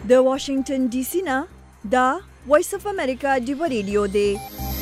د واشنگټن ډي سي نه دا وایس اف امریکا ډیو ریډیو دی.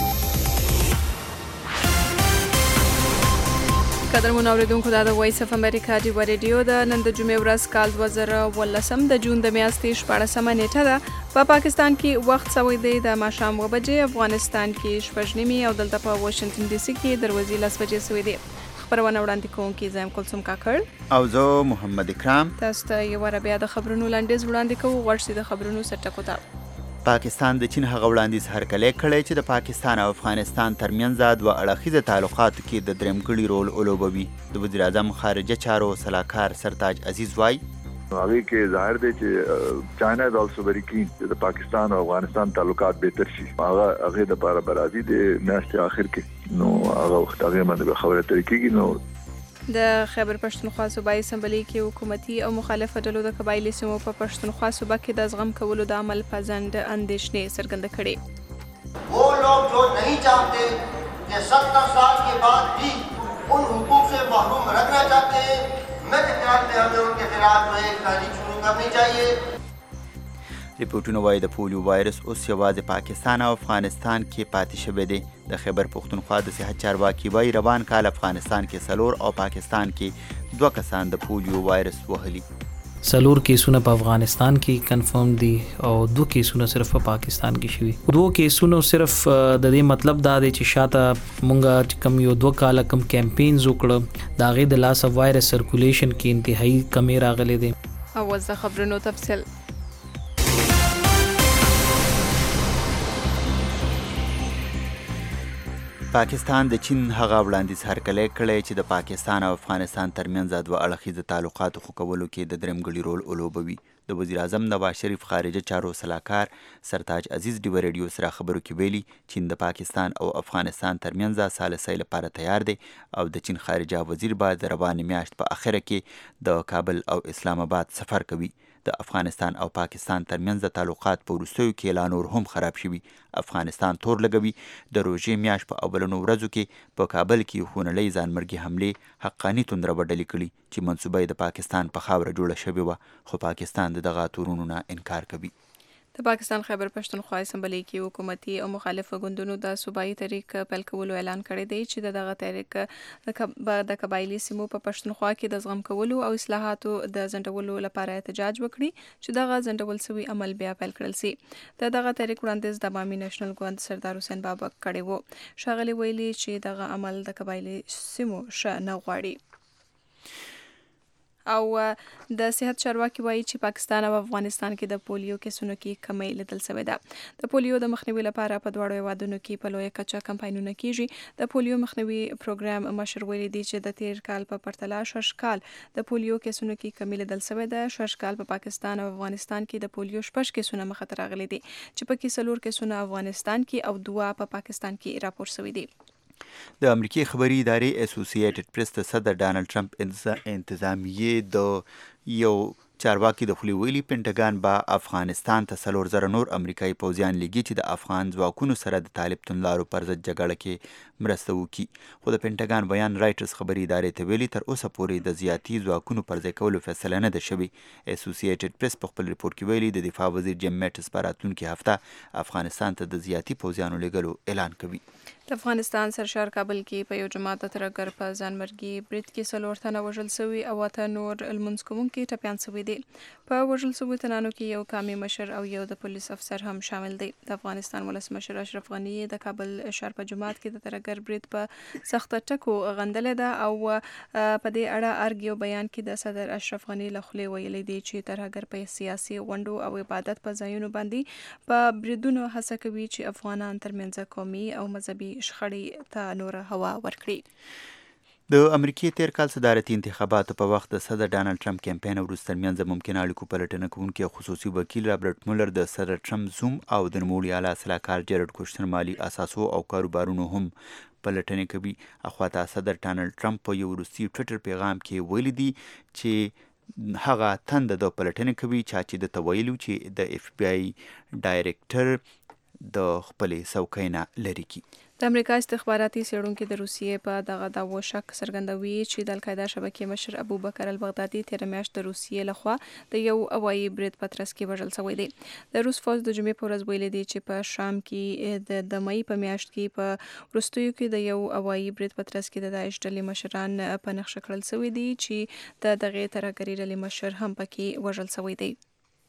قدرمن اوریدونکو دا د وایس اف امریکا ډیو ریډیو د نن د جمعې ورځ کال 2018 د جون د میاشتې 14 نیټه ده. په پاکستان کې وخت سوی دی د ماښام 9 بجې، افغانستان کې 8:30 او دلته په واشنگټن ډي سي کې دروازې 10 بجې سوی دی. خبرونه وړاندې کوونکي زم کلثوم کاکړ او زه محمد اکرام. تاسو ته یو بیا د خبرونو لنډیز وړاندې کوو. ورسې د خبرونو سرټکو ته. پاکستان د چین هغه وړاندیز هرکلی کړی چې د پاکستان او افغانستان ترمنځ دوه اړخیزه تعلقاتو کې د درېمګړي رول ولوبوي. د وزیر اعظم خارجه چارو سلاکار سرتاج عزیز وایي هغه کې ظاهر دی چې چاینا از آلسو ویری کین چې د پاکستان او افغانستان تعلقات بهتر شي. هغه د لپاره برازي د میاشتې اخر کې نو هغه وخت هغه باندې خبره ترې کېږي. نو د خیبر پښتونخوا صوبایي اسمبلی کې حکومتي او مخالفه ډلو د قبایلي سیمو په پښتونخوا صوبه کې د زغم کولو د عمل په ځنډ اندېښنې څرګنده کړې. वो लोग जो नहीं चाहते कि 70 साल के बाद भी उन हुकूक से महरूम रखना चाहते हैं, मेरे ख्याल में हमें उनके खिलाफ जो एक तहरीक शुरू करनी चाहिए. ریپورټونه وایي د پولیو وایرس اوس یوازې پاکستان او افغانستان کې پاتې شوی دی. د خیبر پښتونخوا د صحت چارواکي وایي روان کال افغانستان کې 4 او پاکستان کې 2 کسان د پولیو وایرس وهلي. 4 کیسونه په افغانستان کې کنفرم دي او 2 کیسونه صرف په پاکستان کې شوي. 2 کیسونه صرف د دې مطلب دا دی چې شاته مونږه کم یو 2 کال کم کمپینز وکړو دا غي د لاس اف وایرس سرکولیشن کې انتهایی کمی راغلي دي. او د خبرونو تفصیل. پاکستان د چین هغه وړاندیز هرکلی کړی چې د پاکستان او افغانستان ترمنځ دوه اړخیزه تعلقاتو ښه کولو کې د درېمګړي رول ولوبوي. د وزیر اعظم نواز شریف خارجه چارو سلاکار سرتاج عزیز ډیو ریډیو سره خبرو کې ویلي چین د پاکستان او افغانستان ترمنځ سالسۍ لپاره تیار دی او د چین خارجه وزیر باید د روانې میاشت په اخره کې د کابل او اسلام آباد سفر کوي. د افغانستان او پاکستان ترمنځ د تعلقات په وروستیو کې لا نور هم خراب شوي. افغانستان تور لګوي د روژې میاشت په اولنو ورځو کې په کابل کې خونړۍ ځانمرګي حملې حقاني توندره ډلې کړي چې منصوبه د پاکستان په خاوره جوړه شوې وه، خو پاکستان د دغه تورونو نه انکار کوي. د پاکستان خیبر پښتونخوا اسمبلی کې حکومتي او مخالف ګوندونو د صوبایي تحریک پیل کولو اعلان کړی دی چې دغه تحریک د قبایلي سیمو په پښتونخوا کې د زغم کولو او اصلاحاتو د ځنډولو لپاره احتجاج وکړي چې دغه ځنډول شوی عمل بیا پیل کړل شي. دغه تحریک وړاندیز د عوامي نېشنل ګوند سردار حسین بابک کړی و. ښاغلي ویلي چې دغه عمل د قبایلي سیمو ښه نه غواړي. او د صحت چارواکي وایي چې پاکستان او افغانستان کې د پولیو کیسونو کې کمی لیدل شوې ده. د پولیو د مخنیوي لپاره په دواړو هیوادونو کې په لویه کچه کمپاینونه کیږي. د پولیو مخنیوي پروګرام مشر ویلي دی چې د تیر کال په پرتله 6 کال د پولیو کیسونو کې کمی لیدل شوې ده. 6 کال په پاکستان او افغانستان کې د پولیو 6 کیسونه مخ ته راغلي دي چې پکې 4 کیسونه افغانستان کې او 2 په پاکستان کې راپور شوي دي. د امریکای خبري ادارې اسوسییټډ پریس ته صدر ډانلډ ټرمپ انتظامیې د یو چارواکي د خولې ویلي پینټاګان به افغانستان ته 4,000 نور امریکایي پوځیان لیږي چې د افغان ځواکونو سره د طالب توندلارو پر ضد جګړه کې مرسته وکړي. خو د پینټاګان بیان رایټرز خبري ادارې ته ویلي تر اوسه پورې د زیاتي ځواکونو پر ځای کولو فیصله نه ده شوې. اسوسییټډ پریس په خپل ریپورټ کې ویلي د دفاع وزیر جیم میټس په راتلونکي هفته افغانستان ته د زیاتي پوځیانو لیږلو اعلان کوي. د افغانستان سرشار کابل کې په یو جماعت ترګر په ځانمرګي برید کې 4 تنه وژل شوي او 8 نور لمونځ کوونکي ټپیان شوي دي. په وژل شوي تنانو کې یو قومي مشر او یو د پولیس افسر هم شامل دی. د افغانستان ولسمشر اشرف غني د کابل ښار په جماعت کې د ترګر برید په سخت ټکو غندلې ده او په دې اړه ارګ یو بیان کې د صدر اشرف غني له خولې ویلي دی چې ترګر په سیاسي غونډو او عبادت په ځایونو باندې په بریدونو هڅه کوي چې افغانان ترمنځ قومي او مذهبي شخړې ته نور هوا ورکړي. د امریکای تیر کال صدارتي انتخاباتو په وخت د صدر ډانلډ ټرمپ کمپاین وروسته ترمنځ ممکنه اړیکو پلټنه کوونکی خصوصي وکیل رابرټ مولر د صدر ټرمپ زوم او د نوموړي اعلی سلاکار جرډ کوشنر مالي اساسو او کاروبارونو هم پلټنې کوي. اخواته صدر ډانلډ ټرمپ په یو وروستي ټویټر پیغام کې ویلي دي چې هغه تند د پلټنې کوي چې د تویلو چې د اف بی آی ډایریکټر د خپلې څوکۍ نه لرې کړي. د امریکا استخباراتي څېړونکي د روسیې په دغه دعوو شک څرګندوي چې د القاعده شبکې مشر ابوبکر البغدادي تېره میاشت د روسیې لخوا د یو هوایي برید په ترڅ کې وژل شوی دی. د روس پوځ د جمعې په ورځ ویلي دی چې په شام کې د مئی په میاشت کې په وروستیو کې د یو هوایي برید په ترڅ کې د داعش ډلې مشران په نښه کړل شوي دي چې د دغې ترهګرې ډلې مشر هم پکې وژل شوی دی.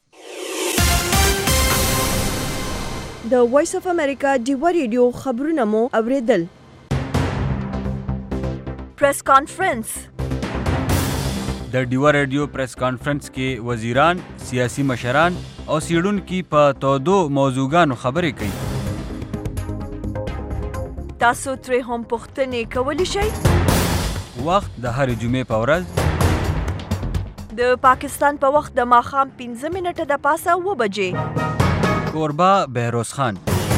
د وایس اف امریکا ډیوا ریډیو خبرونه مو اوریدل. پریس کانفرنس. د ډیوا ریډیو پریس کانفرنس کې وزیران، سیاسي مشران او څېړونکي په تودو موضوعګانو خبرې کوي. تاسو ترې هم پوښتنې کولی شئ. وخت د هرې جمعې په ورځ د پاکستان په وخت د ماښام 15 منټه د پاسه 7 بجې. کوربه بهروز خان.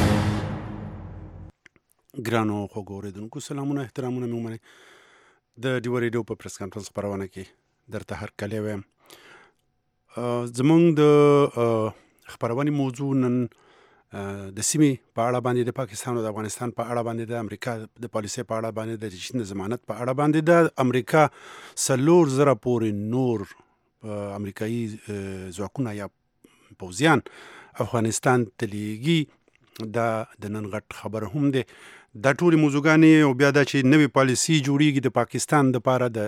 ګرانو خوږو اورېدونکو سلامونه احترامونه مې ومنئ. د ډیوا ریډیو په پریس کانفرنس خپرونه کې درته هرکلی وایم. زموږ د خپرونې موضوع نن د سیمې په اړه باندې، د پاکستان او د افغانستان په اړه باندې، د امریکا د پالیسۍ په اړه باندې، د چین د ضمانت په اړه باندې، د امریکا 4,000 پورې نور امریکایي ځواکونه یا پوځیان افغانستان ته لیږي. دا د نن غټ خبر هم دی. دا ټولې موضوعګانې او بیا دا چې نوې پالیسي جوړیږي د پاکستان دپاره، د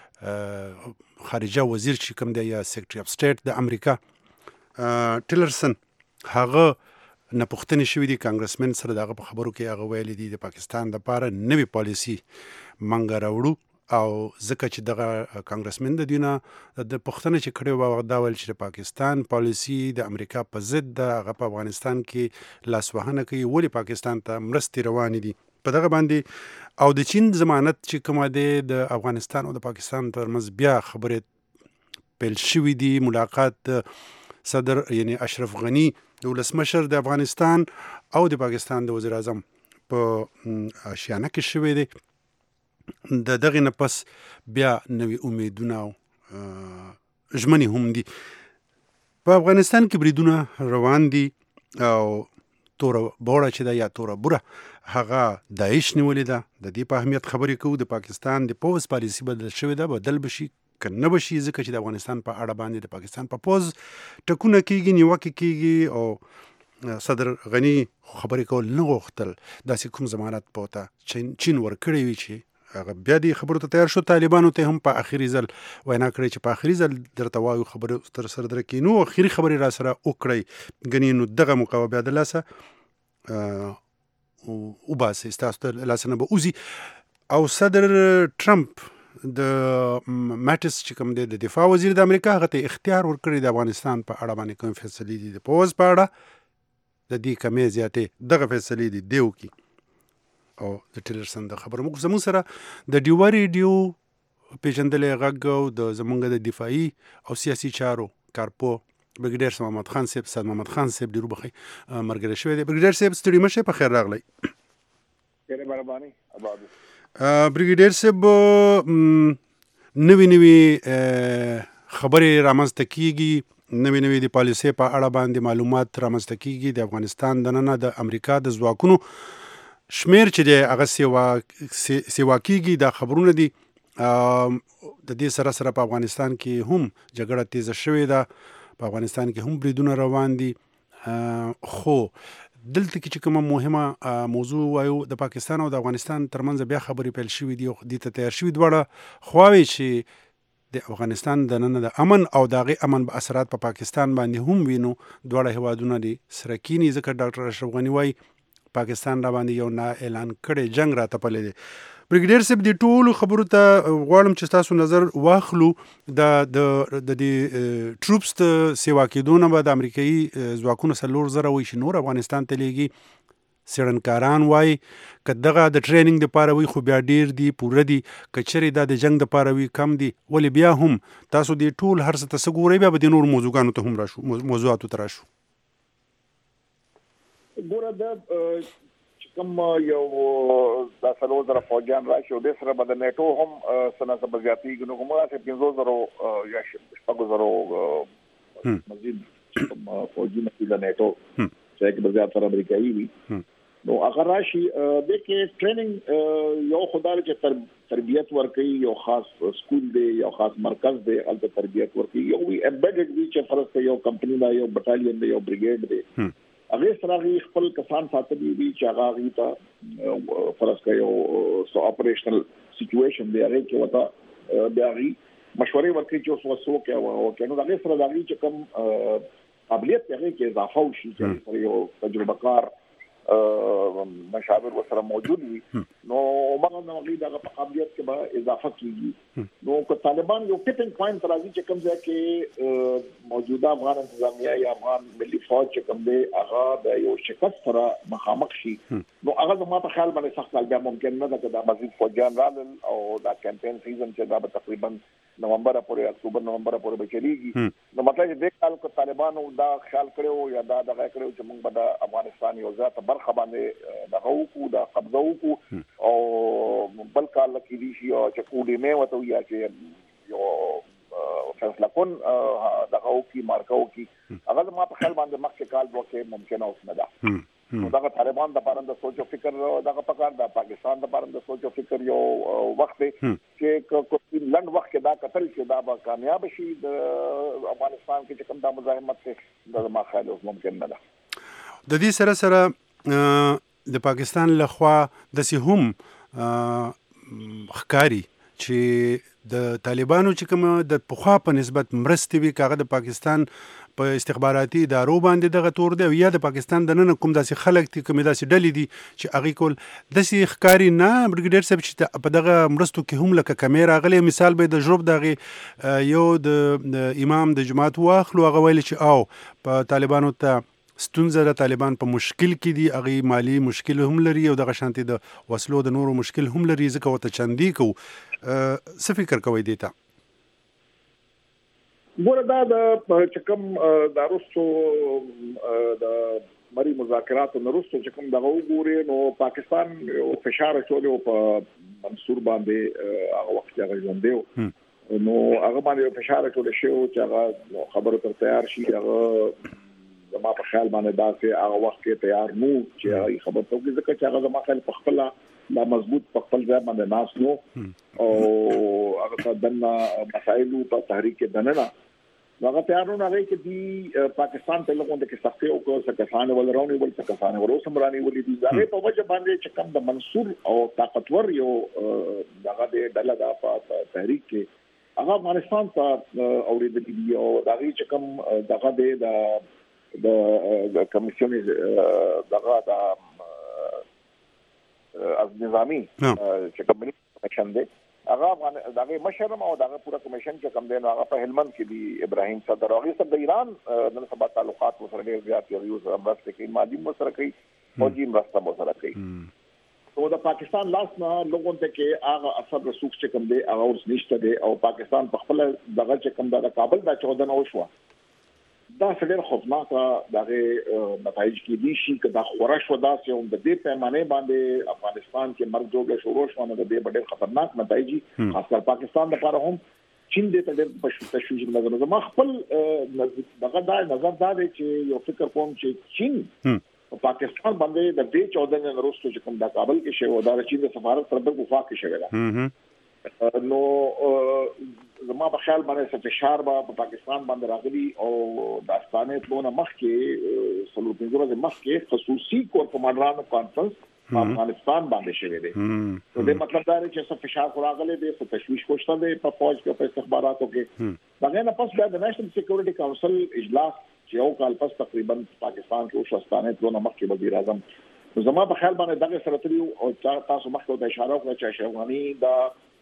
خارجه وزیر چې کوم دی یا سیکرټري اف سټیټ د امریکا ټیلرسن، هغه نه پوښتنې شوي دي کانګرسمن سره. دغه په خبرو کې هغه ویلي دي د پاکستان دپاره نوې پالیسي منګه راوړو. او ځکه چې دغه کانګرسمن د دوی نه د پوښتنه چې کړې وه دا ویل چې د پاکستان پالیسي د امریکا په ضد ده، هغه په افغانستان کې لاسوهنه کوي، ولې پاکستان ته مرستې روانې دي په دغه باندې. او د چین ضمانت چې کومه دی د افغانستان او د پاکستان ترمنځ بیا خبرې پیل شوي دي. ملاقات صدر یعنی اشرف غني د ولسمشر د افغانستان او د پاکستان د وزیر اعظم په آشیانه کې شوی دی. د دغې نه پس بیا نوې امیدونه او ژمنې هم دي. په افغانستان کې بریدونه روان دي او توره بوړه چې ده یا توره بوره هغه داعش نیولې ده. د دې په اهمیت خبرې کوو. د پاکستان د پوځ پالیسي بدل شوې ده، بدل بشي که نه بشي، ځکه چې د افغانستان په اړه باندې د پاکستان په پوځ ټکونه کېږي، نیوکې کېږي. او صدر غني خبرې کول نه غوښتل داسې کوم ضمانت پوته چین ورکړی وي چې هغه بیا دې خبرو ته تیار شو. طالبانو ته هم په آخري ځل وینا کړې چې په آخري ځل درته وایو خبرې تر سره درکې، نو آخري خبرې را سره وکړئ. ګنې نو دغه موقع بیا د لاسه وباسئ، ستاسو د لاسه نه به وځي. او صدر ټرمپ د ماټس چې کوم دی د دفاع وزیر د امریکا، هغه ته اختیار ورکړی د افغانستان په اړه باندې کوم فیصلې دي د پوځ په اړه د دې کمې زیاتې دغه فیصلې دي دی وکړي. او د ټیلرسن د خبرو موږ زموږ سره د ډیوا ریډیو پیژندلی غږ او د زموږ د دفاعي او سیاسي چارو کارپو بریګیډیر سید محمد خان صاحب ډېر وبخئ ملګری شوی دی. بریګیډیر صاحب ستړي مه شئ، په خیر راغلی. بریګیډیر صاحب نوې خبرې رامنځته کیږي، نوې د پالیسۍ په اړه باندې معلومات رامنځته کیږي. د افغانستان دننه د امریکا د ځواکونو شمیر چې دی هغه سیوا کیږي. دا خبرونه دي. د دې سره سره په افغانستان کې هم جګړه تیزه شوې ده، په افغانستان کې هم بریدونه روان دي. خو دلته کې چې کومه مهمه موضوع وایو، د پاکستان او د افغانستان ترمنځ بیا خبرې پیل شوې دي او دې ته تیار شوي دواړه خواوې چې د افغانستان دننه د امن او د هغې امن به اثرات په پاکستان باندې هم وینو. دواړه هیوادونه دي سره کینی، ځکه ډاکټر اشرف غني وایي پاکستان را باندې یو نا اعلان کړی جنگ را تپلی دی. بریګیډیر صاحب دې ټولو خبرو ته غواړم چې تاسو نظر واخلو. د دې ټروپس ته سیوا کېدو نه به د امریکایي ځواکونو 4,000 وایي چې نور افغانستان ته لیږي. څېړنکاران وایي که دغه د ټریننګ دپاره وي خو بیا ډېر دي، پوره دي. که چېرې دا د جنګ دپاره وي کم دي. ولې بیا هم تاسو دې ټول هر څه ته څه ګورئ، بیا به د نور موضوعاتو ته هم راشو. ګوره دا چې کوم یو دا 4,000 فوجیان راشي او د سره به د نیټو هم څه نه څه به زیاتېږي، نو همداسې 15,000 یا 6,000 مزید فوجي د نیټو چې کې به زیاتره امریکایي وي. نو هغه راشي د کې ټریننګ یو خدای چې تربیت ورکړي یو خاص سکول دی یو خاص مرکز دی الته تربیت ورکړي یو وی امبیډډ وی چې فرض یو کمپنی دا یو بټالین دی یو بریګیډ دی هغه سره خپل کسان ساتلي وی چې هغه ته فرض یو سو اپریشنل سچويشن دی هغه کې وتا بیا غي مشورې ورکړي چې اوس وسو کې او کنه هغه سره دا چې کوم قابلیت هغه کې اضافه وشي چې یو تجربه کار مشاور وسره موجود وي نو موږ نو غي دا په قابلیت کې به اضافه کیږي نو که طالبان یو ټیپینګ پوینټ راځي چې کوم ځای کې موجوده افغان انتظامیه یا افغان ملي فوج چې کوم دی هغه د یو شکست سره مخامخ شي نو هغه زما په خیال باندې سخت بیا ممکن نه ده چې دا مزید فوجان رالل او دا کمپاین سیزن چې دا تقریبا نومبر پورې اکتوبر نومبر پورې به چلیږي نو مطلب چې د کال کو طالبانو دا خیال کړو یا دا دغه کړو چې موږ به د افغانستان یو ځات برخه باندې دغه وکړو دا قبضه وکړو او بل کال کې دي چې کوډې مې وته یا چې یو فیصله کون دغه وکړي مارکو وکړي هغه ما په خیال باندې مخکې کال وکړي ممکن اوس نه ده نو دا طالبان د پاره د سوچ او فکر دغه پکار د پاکستان د پاره د سوچ او فکر یو وخت چې کوم لند وخت کې دا قتل چې دا به کامیاب شي د افغانستان کې کوم د مزاحمت څخه د ما خیال اوس ممکن نه ده د دې سره د پاکستان لخوا د سهم خکاری چې د طالبانو چې کوم د پخوا په نسبت مرستې وی کاغه د پاکستان په استخباراتي ادارو باندې دغه تور دی یا د پاکستان د نن کوم داسې خلک دي کوم داسې ډلې دي چې هغه کول داسې ښکاری نه برګډیر صاحب چې په دغه مرستو کې هم لکه کیمرا غلي مثال به د جوب دغه یو د امام د جماعت واخلو هغه ویل چې او په طالبانو ته ستونزه د طالبان په مشکل کې دي هغه مالی مشکل هم لري او دغه شانتي د وسلو د نورو مشکل هم لري ځکه وته چندي کو څه فکر کوي دیتا ګوره دا د کوم د روسو د مری مذاکرات او روسو چې کوم دغه وګوري نو پاکستان فشار چولې په منصور باندې هغه وخت هغه ژوندې نو هغه باندې فشار چولې شو چې هغه خبرو تر تیار شي هغه زما په خیال باندې دا چې هغه وخت کې تیار نو چې خبر ته کې ځکه چې هغه زما خیال په خپل لا مضبوط په خپل ځای باندې ناس نو او هغه دنه مسایل په تحریک دنه هغه تیارونه هغه کې دی پاکستان ته لګون د کې سختي او څه کسانه ولرونی ول څه کسانه ورو سمرانی ولې دي هغه په وجه باندې چې کوم د منصور او طاقتور یو دغه د ډله د تحریک کې هغه افغانستان ته اوریدل دي او دغه چې کوم دغه د کمیسیون دغه د از نظامی چې کوم کمیشن دی هغه دغه مشرم او دغه پورا کمیشن چې کوم دی هغه په هلمند کې دی ابراهیم صدر هغه سره د ایران نن سبا تعلقات سره ډیر زیات یو مرسته کوي مالی مسره کوي فوجي مرسته مسره کوي نو د پاکستان لاس نه لوګون ته کې هغه اثر رسوخ چې کوم دی هغه اوس نشته دی او پاکستان په خپل دغه چې کوم د کابل د 14 او شو دا څنګه خوفناک دغه نتایج کې دي چې دا خورش ودا چې د دې پیمانه باندې افغانستان کې مرګ جوړه شروع شوه نو د دې ډېر خطرناک نتایج خاص کر پاکستان لپاره هم چین دې ته ډېر تشویش نظر ما خپل دغه دا نظر دا دی چې یو فکر کوم چې چین پاکستان باندې د دې 14 نه وروسته چې کوم د کابل کې شوی دا چین د سفارت تر دغه وفاق کې شوی دا نو زما په خیال باندې چې فشار په پاکستان باندې راغلي او داستانه ټول مخ کې سلو پنځه مخ کې خصوصي کور کمانډرانو کانفرنس په افغانستان باندې شوی دی نو د مطلب دا دی چې څه فشار راغلي دی څه تشویش کوشته دی په فوج کې په استخباراتو کې هغه نه پس د نېشنل سکیورټي کونسل اجلاس چې یو کال پس تقریبا پاکستان کې او شستانه ټول مخ کې وزیر اعظم زما په خیال باندې دغه سره تریو او تاسو مخکې د اشاره وکړه چې افغاني دا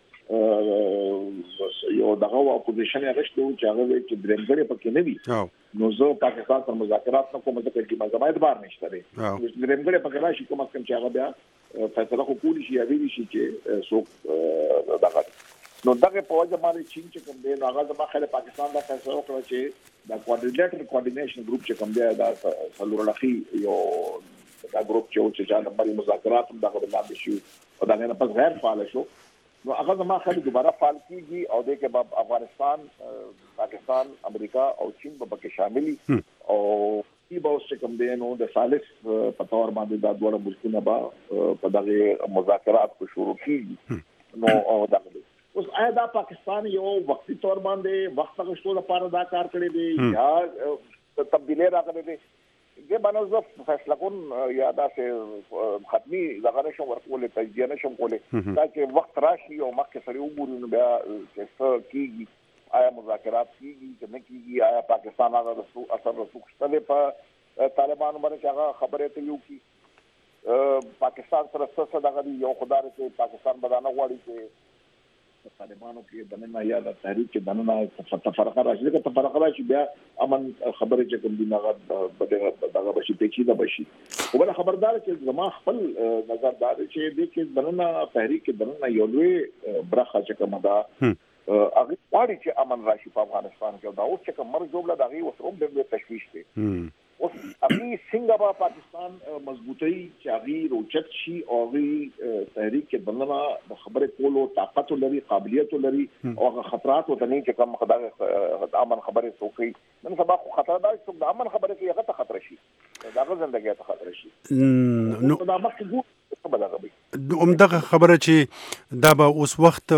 یو دغه اپوزیشن غشتو چې هغه چې درنګړې پکې نه وي نو زه پاکستان سره مذاکرات نه کوم ځکه چې ما زماید بار نشته دی درنګړې پکې راشي کوم څنګه چې هغه بیا فیصله کولی شي یا ویلی شي چې څوک دغه نو دغه په وجه باندې چین چې کوم دی نو هغه زما خله پاکستان دا فیصله وکړه چې دا کوارډینیشن ګروپ چې کوم دی دا سلورلخي یو دا ګروپ چې ځان باندې مذاکرات هم دغه باندې شو او دا نه پس غیر فعال شو نو هغه زما خالي دوباره فعال کیږي او د کې به افغانستان پاکستان امریکا او چین په کې شاملي او دی به اوس کوم دی نو د ثالث په تور باندې دا دوه ملکونه به په دغه مذاکرات کو شروع کیږي نو او دغه اوس آیا دا پاکستان یو وقتی تور باندې وخت غوښتو لپاره دا کار کړی دی یا تبدیلی راغلی دی دې باندې فیصله کوم یا دا چې ختمي دغه نشم ورکولې تجزیه نشم کولې دا چې وخت راشي او مخکې سره وګورو نو بیا چې څه کیږي آیا مذاکرات کیږي که نه کیږي آیا پاکستان هغه اثر رسوخ شته په طالبانو باندې چې هغه خبرې ته یو کی پاکستان سره څه دغه یو خدای چې پاکستان بدانه غواړي چې طالبانو کې دنه یا د تحریک کې دنه تفرقه راشي که تفرقه راشي بیا امن خبره چې کوم دی هغه دغه بشي پیچیده بشي خو بل خبردار چې زما خپل نظر دا چې د کې دنه تحریک کې دنه یو لوی برخه چې کوم دا هغه غواړي چې امن راشي په افغانستان کې دا اوس چې کوم مرګ جوړه دغه وسروم د تشويش دی اوس ابي څنګه پاکستان مضبوطی چې هغه روچت شي او هغه تحریک کې بلنه د خبره کولو طاقت لري قابلیت لري او هغه خطرات وته نه چې کوم خدای امن خبره سوکي نن سبا خطر دا چې د امن خبره کې هغه ته خطر شي دا ژوندۍ ته خطر شي نو دا مخکې ګو همدغه خبره چې دا به اوس وخت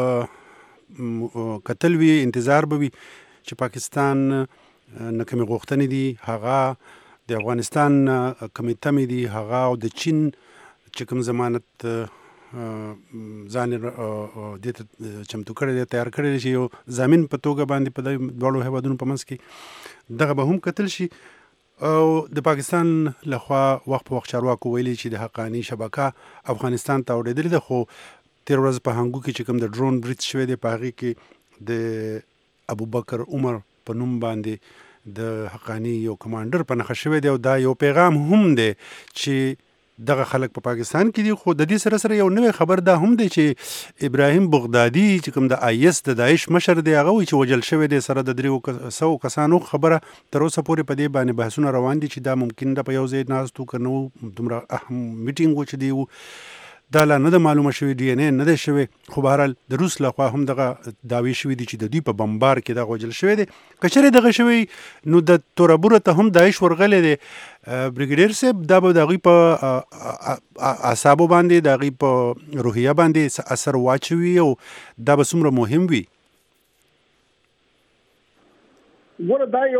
قتل وی انتظار به وي چې پاکستان نکمه غوښتنې دي هغه د افغانستان کمیټه دي هغه او د چین چې کوم ضمانت ځان د چمتو کړی تیار کړی شي یو ضامن په توګه باندې په دوړو هیوادونو په منځ کې دغه به هم قتل شي او د پاکستان لخوا وخت په وخت چارواکو ویلي چې د حقانی شبکه افغانستان ته وړېدلې ده خو تیر ورځ په هنګو کې چې کوم د ډرون بریټ شوی دی په هغې کې د ابوبکر عمر په نوم باندې د حقانی یو کمانډر په نښه شوی دی او دا یو پیغام هم دی چې دغه خلک په پاکستان کې دي خو د دې سره سره یو نوې خبر دا هم دی چې ابراهیم بغدادي چې کوم د IS د داعش مشر دی هغه وایي چې وجل شوی دی سره د 300 کسانو خبره تر اوسه پورې په دې باندې بحثونه روان دي چې دا ممکن ده په یو ځای ناستو که نه دومره اهم میټینګ و چې دی دا لا نه ده معلومه شوې DNA نه ده شوې خو بهرحال د روس لخوا هم دغه دعوې شوي دي چې د دوی په بمبار کې دغه وجل شوی دی که چېرې دغه شوی نو د توربوره ته هم داعش ورغلی دی بریګیډیر صاحب دا به د هغوی په اعصابو باندې د هغوی په روحیه باندې اثر واچوي او دا به څومره مهم وي ګوره دا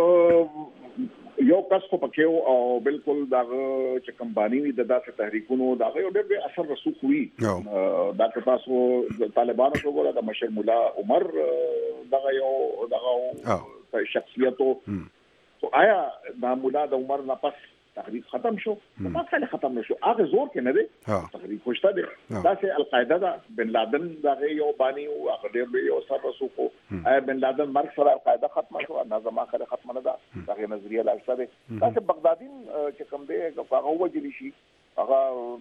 یو کس خو پکې او بالکل دغه چې کمپانی وي د داسې تحریکونو دغه یو ډېر اثر رسوخ وي دا که تاسو طالبانو کو ګوره د مشر مولا عمر دغه یو شخصیت او آیا د مولا د عمر نه پس تحریک ختم شو ما خاله ختم نشو هغه زور کې نه دی تحریک خوشته دی دا چې القاعده دا بن لادن دغه یو بانی او هغه ډېر یو سر رسوخ آیا بن لادن مرګ سره القاعده ختم شو نظام اخر ختم نه ده دغه نظریه لاشته دی دا چې بغدادین چې کوم دی هغه وجلی شي هغه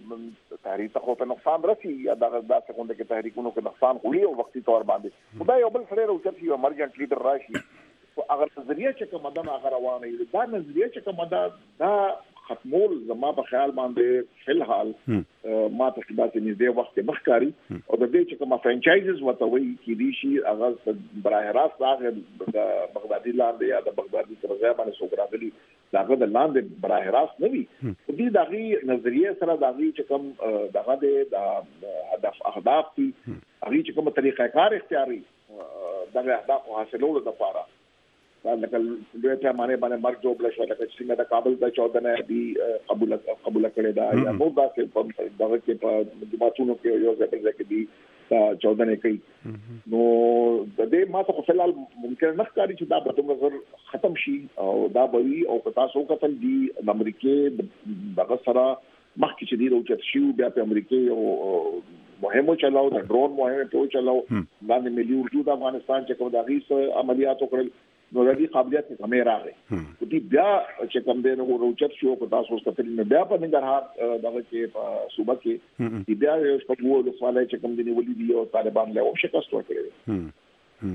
تحریک ته په نقصان رسي یا دغه داسې کوم کې تحریکونو کې نقصان وړي او وختي تور باندې خدای یو بل سره راوچت یو امرجنټ لیډر راشي او هغه نظریه چې کومه ده هغه روانه وي دا نظریه چې کومه ده دا ختمول زما په خیال باندې فلحال ما ته چې نږدې وخت مخکاري او د دې چې کومه فرانچایزز وته وي کې دي شي هغه براه راست هغه د بغدادي لاندې یا د بغدادي سره ځای باندې سوګرادلي داغه د لاندې براه راست نه وي دې دغه نظریه سره دغه چې کوم دغه د هدف اهداف دي هغه چې کومه طریقه کار اختیاري دغه اهداف حاصلولو لپاره لکه دوی ته باندې مرګ جوړ شو لکه څنګه د کابل د 14 نه دی قبول کړی دا یا نو دا چې په دغه کې په جماعتونو کې یو ځای کې دی 14 نه کوي نو د دې ما ته خلل ممکن نه ښکاري چې دا به تمزر ختم شي او دا به او که تاسو کتل دی د امریکای دغه سره مخکې چې دی راوچت شي بیا په امریکای او مهمو چلاو د ډرون مهمه په چلاو باندې ملي اردو د افغانستان چې کوم د غیس عملیات وکړل نو د دې قابلیت نه کمې راغی دې بیا چې کوم دې نو روچت شو کو تاسو ستل نه بیا په نګرهار دغه کې په صوبه کې دې بیا یو څه وو د سوالای چې کوم دې ولې دی او طالبان له او شکست ورکړي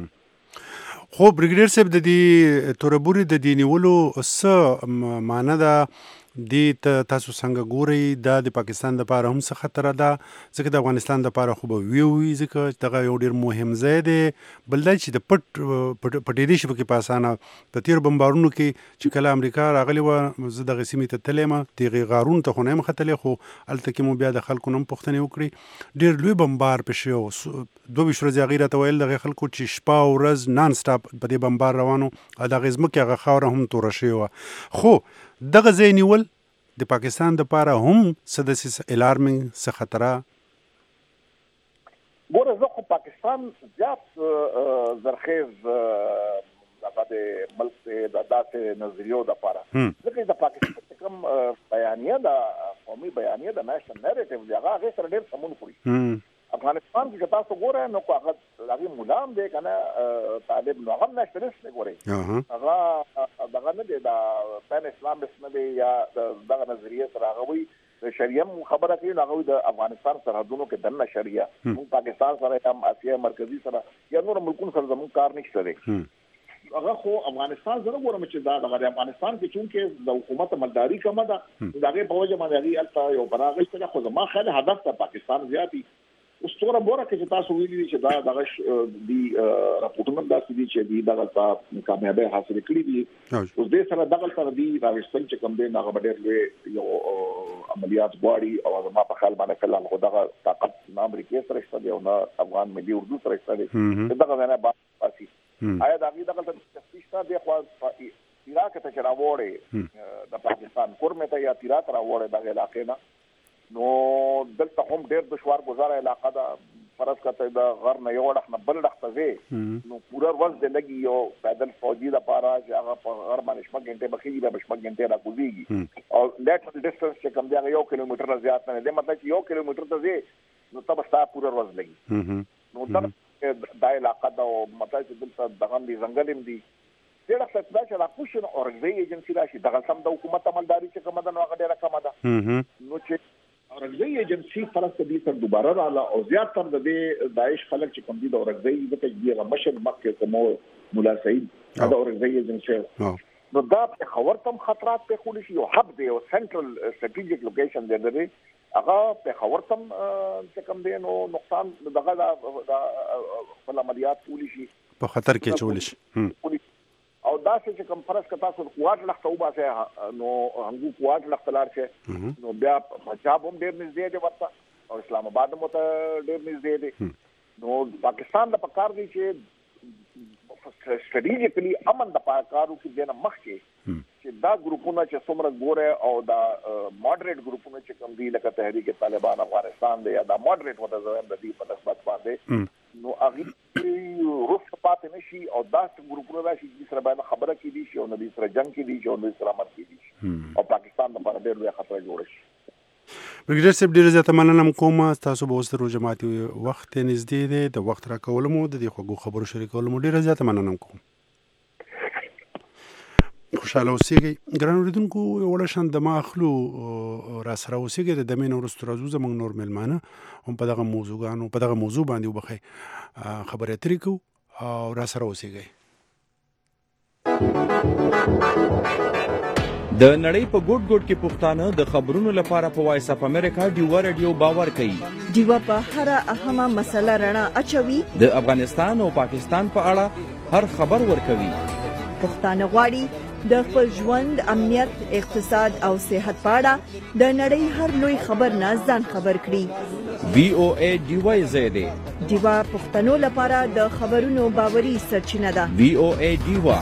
خو بریګیډیر صاحب د دې توربوري د دې نیولو څه معنی ده دې ته تاسو څنګه ګورئ؟ دا د پاکستان لپاره هم څه خطر ده؟ ځکه د افغانستان لپاره خو به وي ځکه دغه یو ډېر مهم ځای دی. بل دا چې د پټېدی شي پکې په اسانه په تیر بمبارونو کې چې کله امریکا راغلی وه، زه دغه سیمې ته تللی یم، دغې غارونو ته خو نه یم ختلی، خو هلته کې مو بیا د خلکو نه هم پوښتنې وکړې. ډېر لوی بمبار پې شوی و، 22 ورځې هغې راته ویل دغې خلکو چې شپه او ورځ نان سټاپ په دې بمبار روانو، او د هغې ځمکې هغه خاوره هم توره شوې وه. خو دغه ځای نیول د پاکستان دپاره هم څه داسې الارمنګ څه خطره؟ ګوره زه خو پاکستان زیات زرخیز دغه د ملک د داسې نظریو دپاره، ځکه د پاکستان چې کوم بیانیه ده، قومي بیانیه د نېشنل نیریټیو دی، هغه هغې سره ډېر سمون خوري. افغانستان کې که تاسو ګورئ نو هغه هغې ملا هم دی که نه طالب، نو هغه هم نیشنلیسټ دی. ګورئ هغه دغه نه دی، د پین اسلامست نه دی، یا دغه نظریې سره هغه وایي د شریعه خبره کوي، نو هغه د افغانستان سرحدونو کې دننه شریعه، موږ پاکستان سره هم اسیا مرکزي سره یا نور ملکونو سره زموږ کار نشته دی. هغه خو افغانستان زه نه ګورم چې دا دغه افغانستان کې چونکې د حکومت مالداري کمه ده، د هغې په وجه باندې هغې هلته یو پناه اخیستې ده. خو زما خیال هدف ته پاکستان زیات وي. اوس توره بوره کې چې تاسو ویلي دي چې دا دغه دي راپورټونه داسې دي چې دوی دغلته کامیابۍ حاصلې کړي دي. اوس دې سره دغلته دوی راویستل چې کوم دی، هغه به ډېر لوی یو عملیات غواړي، او زما په خیال باندې کله خو دغه طاقت نه امریکې سره شته دی او نه افغان ملي اردو سره شته دی، دغه ځای نه باسي. آیا د هغې دغلته تفتیش شته دی؟ خو عراق ته چې راوړې د پاکستان کورمې ته یا تیرا ته راوړې دغه علاقې نه، نو دلته هم ډېر دشوار ګزاره علاقه ده. فرض کړه د غر نه یو اړخ نه بل اړخ ته ځې، نو پوره ورځ دې لګي یو پیدل فوجي دپاره چې هغه په غر باندې شپږ ګنټې به خېږي، بیا به شپږ ګنټې راکوزېږي، او لیټرل ډسټنس چې کوم دی هغه 1 کیلومتر نه زیات نه دی. مطلب چې 1 کیلومتر ته ځې نو ته به ستا پوره ورځ لګي. نو دا علاقه ده، او مطلب چې دلته دغه هم دي، ځنګل هم دي. دې اړخ ته دا چې راکوشن اورګزۍ ایجنسي راشي، دغه هم د حکومت عملداري چې کومه ده نو هغه ډېره کمه ده. نو چې اورګزۍ ایجنسي فرض کړه دې سره دوباره رااله، او زیات تر د دې داعش خلک چې کوم دي د اورګزۍ د تجدید مشر مکه کوم مولا سعید دا اورګزۍ ایجنسي، نو دا په خبر تم خطرات په خولي شي. یو حب دی او سنټرل سټریټیجیک لوکیشن دی درې، هغه په خبر تم چې کوم دی نو نقصان دغه د عملیات پولی شي په خطر کې چول شي. او دا چې کوم فرض کړه تاسو قوت لخته وباسه، نو هغه قوت لخته لار شي، نو بیا پنجاب هم ډېر نږدې دی ورته، او اسلام آباد هم ته ډېر نږدې دی. نو پاکستان د پکار دی چې سټریټیجیکلی امن د پکارو کې دنه مخ کې چې دا ګروپونه چې څومره ګوره، او دا ماډریټ ګروپونه چې کوم دي لکه تحریک طالبان افغانستان دی، یا دا ماډریټ وته زم د دې په نسبت باندې، نو هغه روح پاتې نشي، او دا ګروپونه راشي چې سره باندې خبره کې دي شي، او نو دې سره جنگ کې دي شي، او نو سره مر کې دي شي، او پاکستان لپاره ډېر لوی خطر جوړ شي. برګډیر صاحب ډیره زیاته مننه کوم، تاسو به اوس د جماعتي وخت نږدې دی، د وخت راکول مو د دې خوږو خبرو شریکول مو ډیره زیاته مننه کوم. خوشاله اوسئ ګران اوریدونکو، وړه شان د ما اخلو را سره اوسئ د دمین ورستو راځو زموږ نور ملمانه هم په دغه موضوعګانو په دغه موضوع باندې وبخې خبرې اترې کوو، او را سره اوسئ. د نړۍ په ګوټ ګوټ کې پښتانه د خبرونو لپاره په وایس اپ امریکا ډیوا رادیو باور کوي. ډیوا په هر اهمه مسله رڼا اچوي، د افغانستان او پاکستان په اړه هر خبر ورکوي. پښتانه غواړي د خپل ژوند، امنیت، اقتصاد او صحت په اړه د نړۍ هر لوی خبر نه ځان خبر کړي. VOA ډیوا زیاده ډیوا پښتنو لپاره د خبرونو باوري سرچینه ده. VOA ډیوا.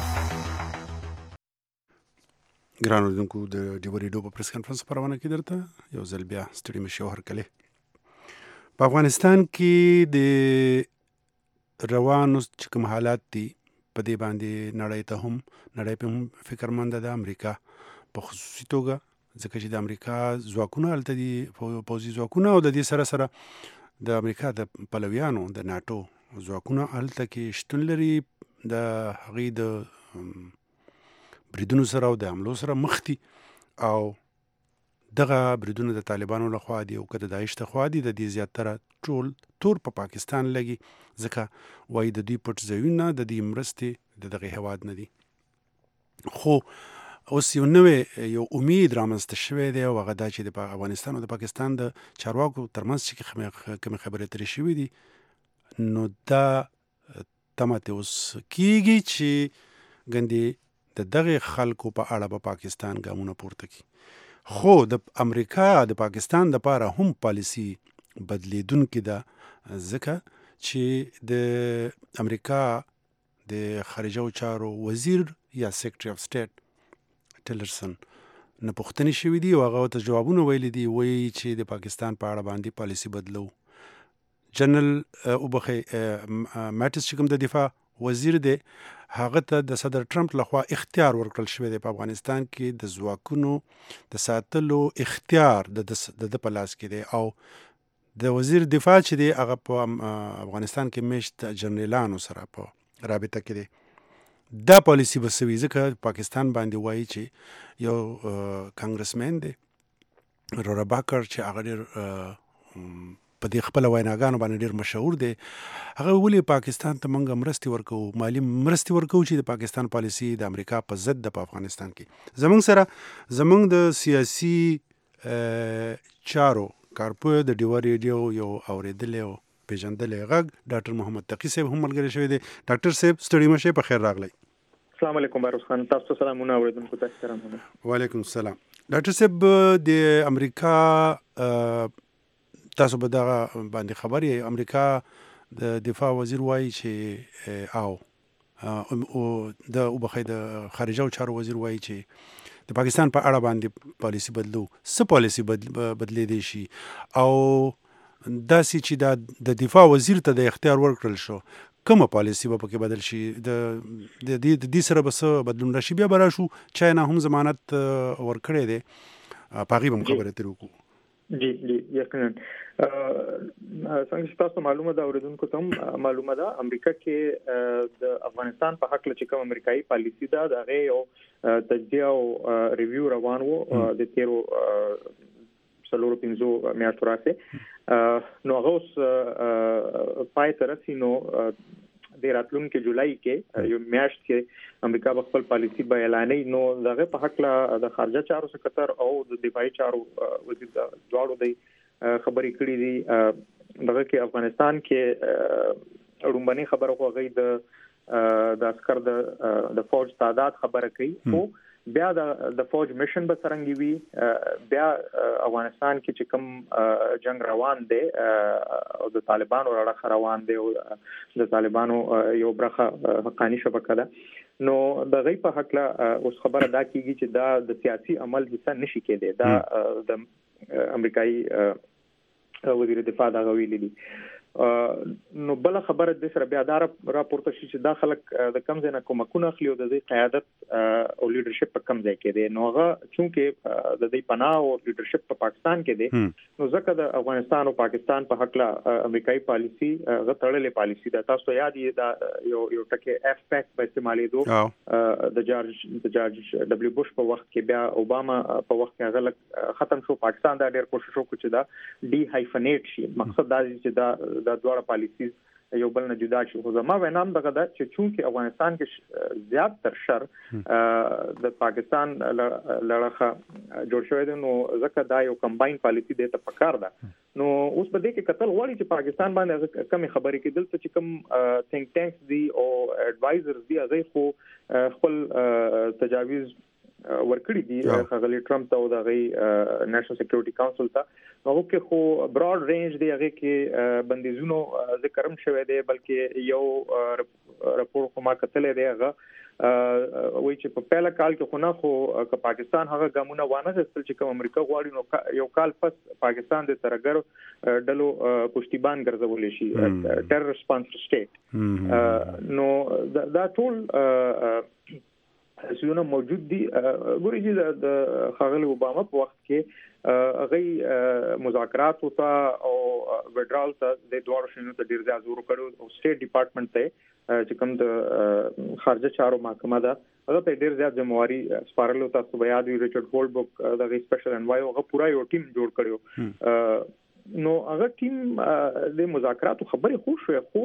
ګران اوریدونکو، د ډیوا ریډیو په پریس کانفرنس پرونه کې درته یو ځل بیا ستړي مشو هرکله. په افغانستان کې د روانو چې کوم حالات دي په دې باندې نړۍ په هم فکرمنده ده، امریکا په خصوصي توګه، ځکه چې د امریکا ځواکونه هلته دي، پوځي ځواکونه، او د دې سره سره د امریکا د پلویانو د ناټو ځواکونه هلته کې شتون لري. د هغې د بریدونو سره او د حملو سره مخ دي، او دغه بریدونه د طالبانو لخوا دي او که د داعش لخوا دي، د دې زیاتره ټول تور په پاکستان لګي، ځکه وایي د دوی پټ ځایونه د دې مرستې د دغه هیواد نه دي. خو اوس یو نوې یو امید رامنځته شوی دی او هغه دا چې د افغانستان او د پاکستان د چارواکو ترمنځ چې کومې خبرې ترې شوې دي نو دا تمته اوس کیږي چې ګندې د دغه خلکو په اړه په پاکستان ګامونه پورته کړي خو د امریکا د پاکستان لپاره هم پالیسی بدلیدونکې ده ځکه چې د امریکا د خارجه چارو وزیر یا سیکرټري اف سټیټ ټیلرسن نه پوښتنې شوې دي او هغه ته جوابونه ویلي دي وایي چې د پاکستان په اړه باندې پالیسی بدلو جنرال اوبخي ماټس چې کوم د دفاع وزیر دی هغه ته د صدر ټرمپ لخوا اختیار ورکړل شوی دی په افغانستان کې د ځواکونو د ساتلو اختیار د پلاس کې دی او د وزیر دفاع چې دی هغه په افغانستان کې مشت جنرالانو سره په رابطه کې دی دا پالیسی بسوي ځکه پاکستان باندې وایي چې یو کانګرسمن دی رورا باکر چې هغه ډېر په دې خپل ویناګانو باندې ډېر مشهور دی هغه ولې پاکستان ته موږ مرستې ورکوو مالی مرستې ورکوو چې د پاکستان پالیسی د امریکا په ضد ده په افغانستان کې زموږ د سیاسي چارو کارپوه د ډیوا ریډیو یو اوریدلی او پیژندلی غږ ډاکټر محمد تقی صاحب هم ملګری شوی دی ډاکټر صاحب ستړي مشه په خیر راغلی السلام علیکم باروس خان تاسو ته سلامونه اوریدونکو ته احترامونه وعلیکم السلام ډاکټر صاحب د امریکا تاسو به دغه باندې خبر یې امریکا د دفاع وزیر وایي چې او د وبخې د خارجه چارو وزیر وایي چې د پاکستان په اړه باندې پالیسی بدلو څه پالیسی بدلې دي شي او داسې چې د دفاع وزیر ته د اختیار ورکړل شو کومه پالیسی به پکې بدل شي د دې سره به څه بدلون راشي بیا به راشو چاینا هم ضمانت ورکړی دی په هغې به هم خبرې ترې وکړو جی یقینا څنګه چې تاسو معلومه ده اوریدونکو ته معلومه ده امریکا کې د افغانستان په حق چې کوم امریکایي پالیسی ده د هغه یو تجزیه او ریویو روان وو د تیرو څلورو پنځو میاشتو راځي نو هغه اوس پای ته رسي نو د راتلونکي جولای کې یو میاشت کې امریکا خپل پالیسی به اعلانوي نو دغه په حق د خارجه چارو سکرټر او د دفاعي چارو وزیر دواړو دی خبرې کړې دي دغه کې افغانستان کې رومبني خبره کوي د عسكر د فوج تعداد خبره کوي خو بیا د فوج میشن به څنګه وي بیا افغانستان کې چې کوم جنگ روان دی او د طالبانو راخ روان دی او د طالبانو یو برخه حقانی شبکه ده نو د غي په حق لا اوس خبره دا کیږي چې دا د سیاسي عمل حصہ نشي کېدی دا د امریکایي وزیر دفاع دا ویلي دي نو بل خبره د سره بیا دا راپورته شي چې دا خلک د کم ځای نه کومکونه اخلي او د دې قیادت او لیډرشپ په کم ځای کې دي نو هغه چونکه د دې پناه او لیډرشپ په پاکستان کې دي نو ځکه د افغانستان او پاکستان په حق لا امریکایي پالیسی غتړلې پالیسی دا تاسو یاد یې دا یو ټکي اف پیک په استعمالي دوه د جارج دبليو بوش په وخت کې بیا اوباما په وخت کې هغه ختم شو پاکستان دا ډېر کوشش وکړ چې دا ډي هایفنیټ شي مقصد دا چې دا د دوه پالیسي یو بل نه جدا شي خو زما وینام دغه دا چې چونکه افغانستان کې زیات تر شر د پاکستان لړخه جوړ شوی دی نو ځکه دا یو کمباین پالیسي دی ته پکار ده نو اوس په دې کې قتل غواړي چې پاکستان باندې کم خبرې کې دلته چې کم ثینک ټانکس دي او ایڈوایزرز دي هغه خو خپل تجاویز ورکړي دي خغلی ټرمپ ته او د غي نېشنل سکیورټي کونسل ته نو کې خو براډ رینج دی هغه کې بندیزونو ذکر هم شوی دی بلکې یو راپور خو ما کتلې دی هغه وایي چې په پیله کال کې خو نه خو پاکستان هغه ګامونه وانه غوښتل چې کوم امریکا غواړي نو یو کال پس پاکستان د ترګر ډلو پښتیبان ګرځول شي ټیرر ریسپانس سټیټ نو دا ټول سونه موجود دي ګوري چې د خاغلی اوباما په وخت کې هغه مذاکرات وتا او وډرال ته د دوه شنو ته ډیر زیات زور کړو او سټیټ ډپارټمنټ ته چې کوم د خارجه چارو محکمه ده هغه ته ډیر زیات ذمہواری سپارلو تاسو بیا د ریچارډ هولبک د سپیشل انوای هغه پورا یو ټیم جوړ کړو نو هغه ټیم د مذاکراتو خبرې خو شوې خو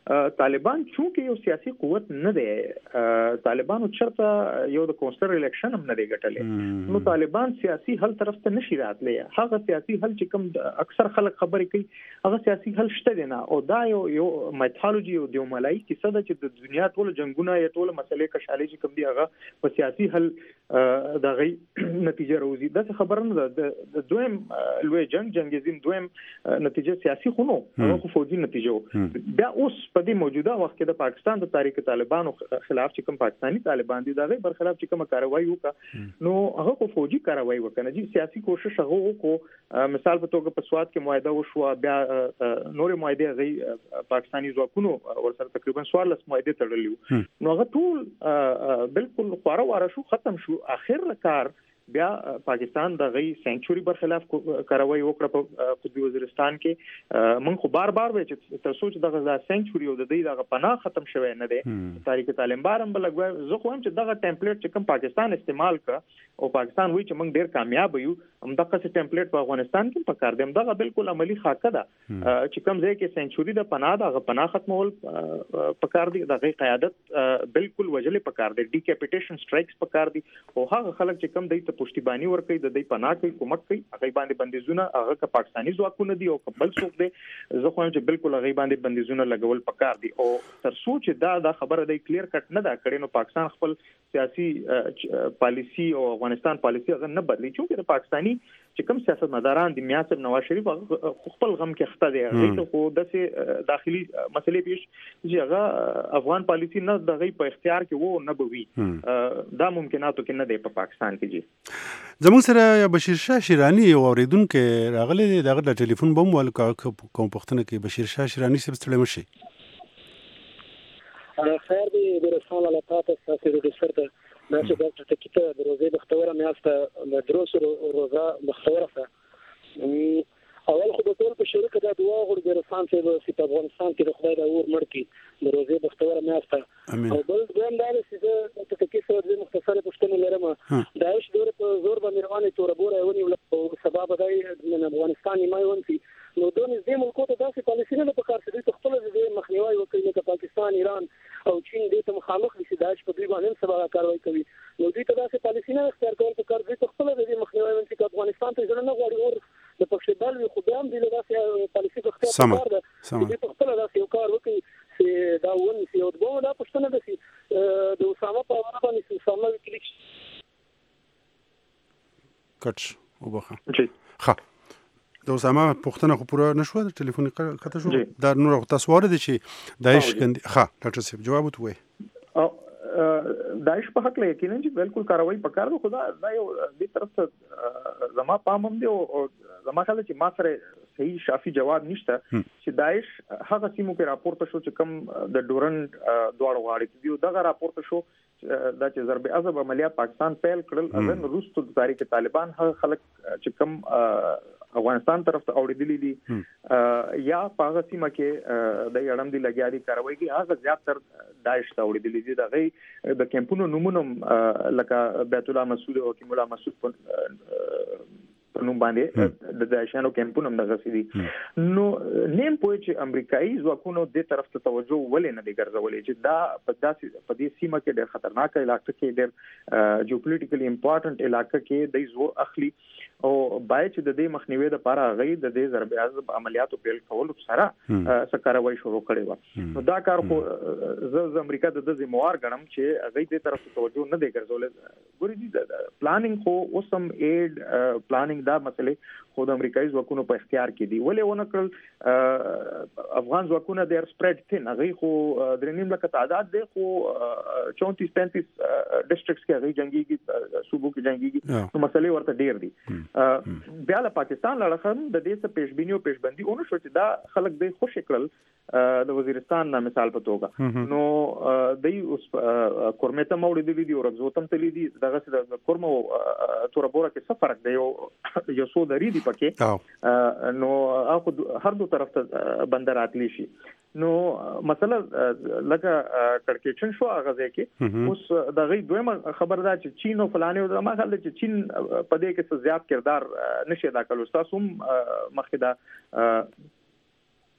طالبان چونکه یو سیاسي قوت نه دی، طالبانو چرته یو د کونسلر الیکشن هم نه دی ګټلی، نو طالبان سیاسي حل طرف ته نشي راتلی. هغه سیاسي حل چې کوم اکثر خلک خبرې کوي هغه سیاسي حل شته دی نه، او دا یو میثالوجي او د ملایي کیسه ده چې د دنیا ټول جنگونه یا ټول مسلې کشالي چې کوم دی هغه په سیاسي حل د غي نتیجه راوځي. دا خبره نه ده. د دویم لوی جنگیزم دویم نتیجه سیاسي خونو هغه فوجي نتیجه. بیا اوس په دې موجوده وخت کې د پاکستان د تحریک طالبانو خلاف چې کوم پاکستانی طالبان دي دا غي برخلاف چې کوم کاروایی وکړه نو هغه کو فوجي کاروایی وکړه چې سیاسي کوشش هغه کو مثال په توګه په سواد کې معاهده وشو، بیا نور معاهده غي پاکستانی ځواکونو ورسره تقریبا 14 معاهده تړلې نو هغه ټول بالکل خورا واره شو، ختم شو. اخر کار بیا پاکستان د غي سنچوري برخلاف کاروایی وکړه په قطبي وزیرستان کې. من خو بار چې تر سوچ دغه سنچوري او د دې دغه پناه ختم شوی نه دی. تاریخ طالبان هم بلګوي زه خو هم چې دغه ټمپلیټ چې کوم پاکستان استعمال کړ او پاکستان وایي چې موږ ډیر کامیاب یو، هم دغه ټمپلیټ په افغانستان کې پکار دی. دغه بالکل عملی خاکه ده چې کوم ځای کې سنچوري د پناه دغه پناه ختمول پکار دی. دغه قیادت بالکل وجلې پکار دی، ډیکاپیټیشن سټرایکس پکار دی، او هغه خلک چې کوم د پښتیبانی ورکړي د دې پناه کوي کومک کوي هغه باندې بندیزونه هغه که پاکستانی ځواکونه دي او بل څوک دي زه خو هم چې بالکل هغه باندې بندیزونه لګول پکار دي. او تر سوچ دا خبره د کلیر کټ نه دا کړي نو پاکستان خپل سیاسي پالیسی او افغانستان پالیسی هغه نه بدلی، چونکه د پاکستانی چې کوم سیاستمداران دي میاں صاحب نواز شریف خپل غم کې خطه دي هغه خو د داخلي مسلې پیش چې هغه افغان پالیسی نه دغه په اختیار کې وو نه بوي، دا ممکناتو کې نه دی په پاکستان کې. جی زموږ سره بشیر شاه شیرانی یو اوریدونکو راغلی دی، دغه د ټلیفون بم ول کوم پښتنه کې بشیر شاه شیرانی سره ستړي مشي. خیر دی د رسول الله تعالی سره د سرته ماشي د تکیته د روزي بختوره میاسته د دروس روزه بختوره اول خو د ټول په شریکه د دعا غوړ د رسان چې په افغانستان کې د خدای د اور مرګي د روزي بختوره میاسته او بل دویم دا چې د تکیته د مختصره پښتنه لرم داعش دور په زور باندې روانه توربوره ونی او سبب دای د افغانستان نیمای ونتي نو د دې ملکو ته داسې پالیسي نه په کار چې د خپل د مخنیوي وکړي لکه پاکستان، ایران او چین دې ته مخامخ دي چې داعش په دوی باندې سبا کاروي کوي. نو دوی ته داسې پالیسي نه اختیار کول په کار چې خپل د مخنیوي وکړي چې افغانستان ته ځنه غواړي او د پښتبال وي خو بیا هم دې داسې پالیسي په اختیار ده چې په خپل داسې یو کار وکړي چې دا ونی سي او دا پښتنه ده چې د اسامه په اړه باندې اسامه کلیک کټ وبخه جی ښه د اسامه پښتنه خو پوره نشو د ټلیفون کته شو دا نور تاسو ورته چې داعش کندي ښه ډاکټر صاحب جواب وتوي داعش په حق یقینا چې بالکل کاروایی پکار ده، خدا دا یو د طرف ته زما پامم دی او زما خیال چې ما سره صحیح شافي جواب نشته چې داعش هغه سیمو کې راپورته شو چې کم د ډورند دواړو غاړي دی دغه راپورته شو دا چې ضرب عذاب عملیات پاکستان پیل کړل اذن روسو د تاریخ طالبان هغه خلک چې کم افغانستان طرف ته اوریدلی دي یا په هغه سیمه کې د یړم دی لګیا دي کاروي کې هغه زیات تر داعش ته اوریدلی دي د غي د کمپونو نمونم لکه بیت الله مسعود او حکیم الله مسعود په نوم باندې د داعشانو کمپونو هم دغه سي نو نیم پوه چې امریکایي ځواکونو د طرف ته توجه ولې نه دی ګرځولې چې دا په دې سیمه کې ډېر خطرناک علاقه کې ډېر جیوپولیټیکلی امپورټنٹ علاقه کې د زو اخلي او باید چې د دې مخنیوي لپاره غي د دې ضرب عذاب عملیاتو پیل کول سره سکاروي شروع کړي و نو دا کار خو ز امریکا د ذمہوار غنم چې غي دې طرف ته توجه نه دی ګرځولې. ګوري دي پلانینګ خو اوسم ایډ پلانینګ دا مسلې خو د امریکایي ځواکونو په اختیار کې دي ولې ونه کړل افغان ځواکونه د سپریډ تhin هغه خو درنیم لکه تعداد دی خو 34-35 ډیسټریکټس کې هغه جنگي صوبو کې جنگي نو مسلې ورته ډیر دي. بیا له پاکستان لړخم د دې څخه پیشبینی او پیشبندي اونې شو چې دا خلک به خوش کړل د وزیرستان نه مثال په توګه نو دای اوس کورمته موړې دي او رغزوتم تللی دي دغه د کورمو توربوره کې څه فرق دی یو څو درې دي پکې نو هر دو طرف ته بندر اتلی شي نو مثلا لکه کړکېچن شو هغه کې اوس د غي دویمه خبردار چې چین او فلانه او ما خل چې چین په دې کې څه زیات کردار نشي ادا کولو تاسو مخکې دا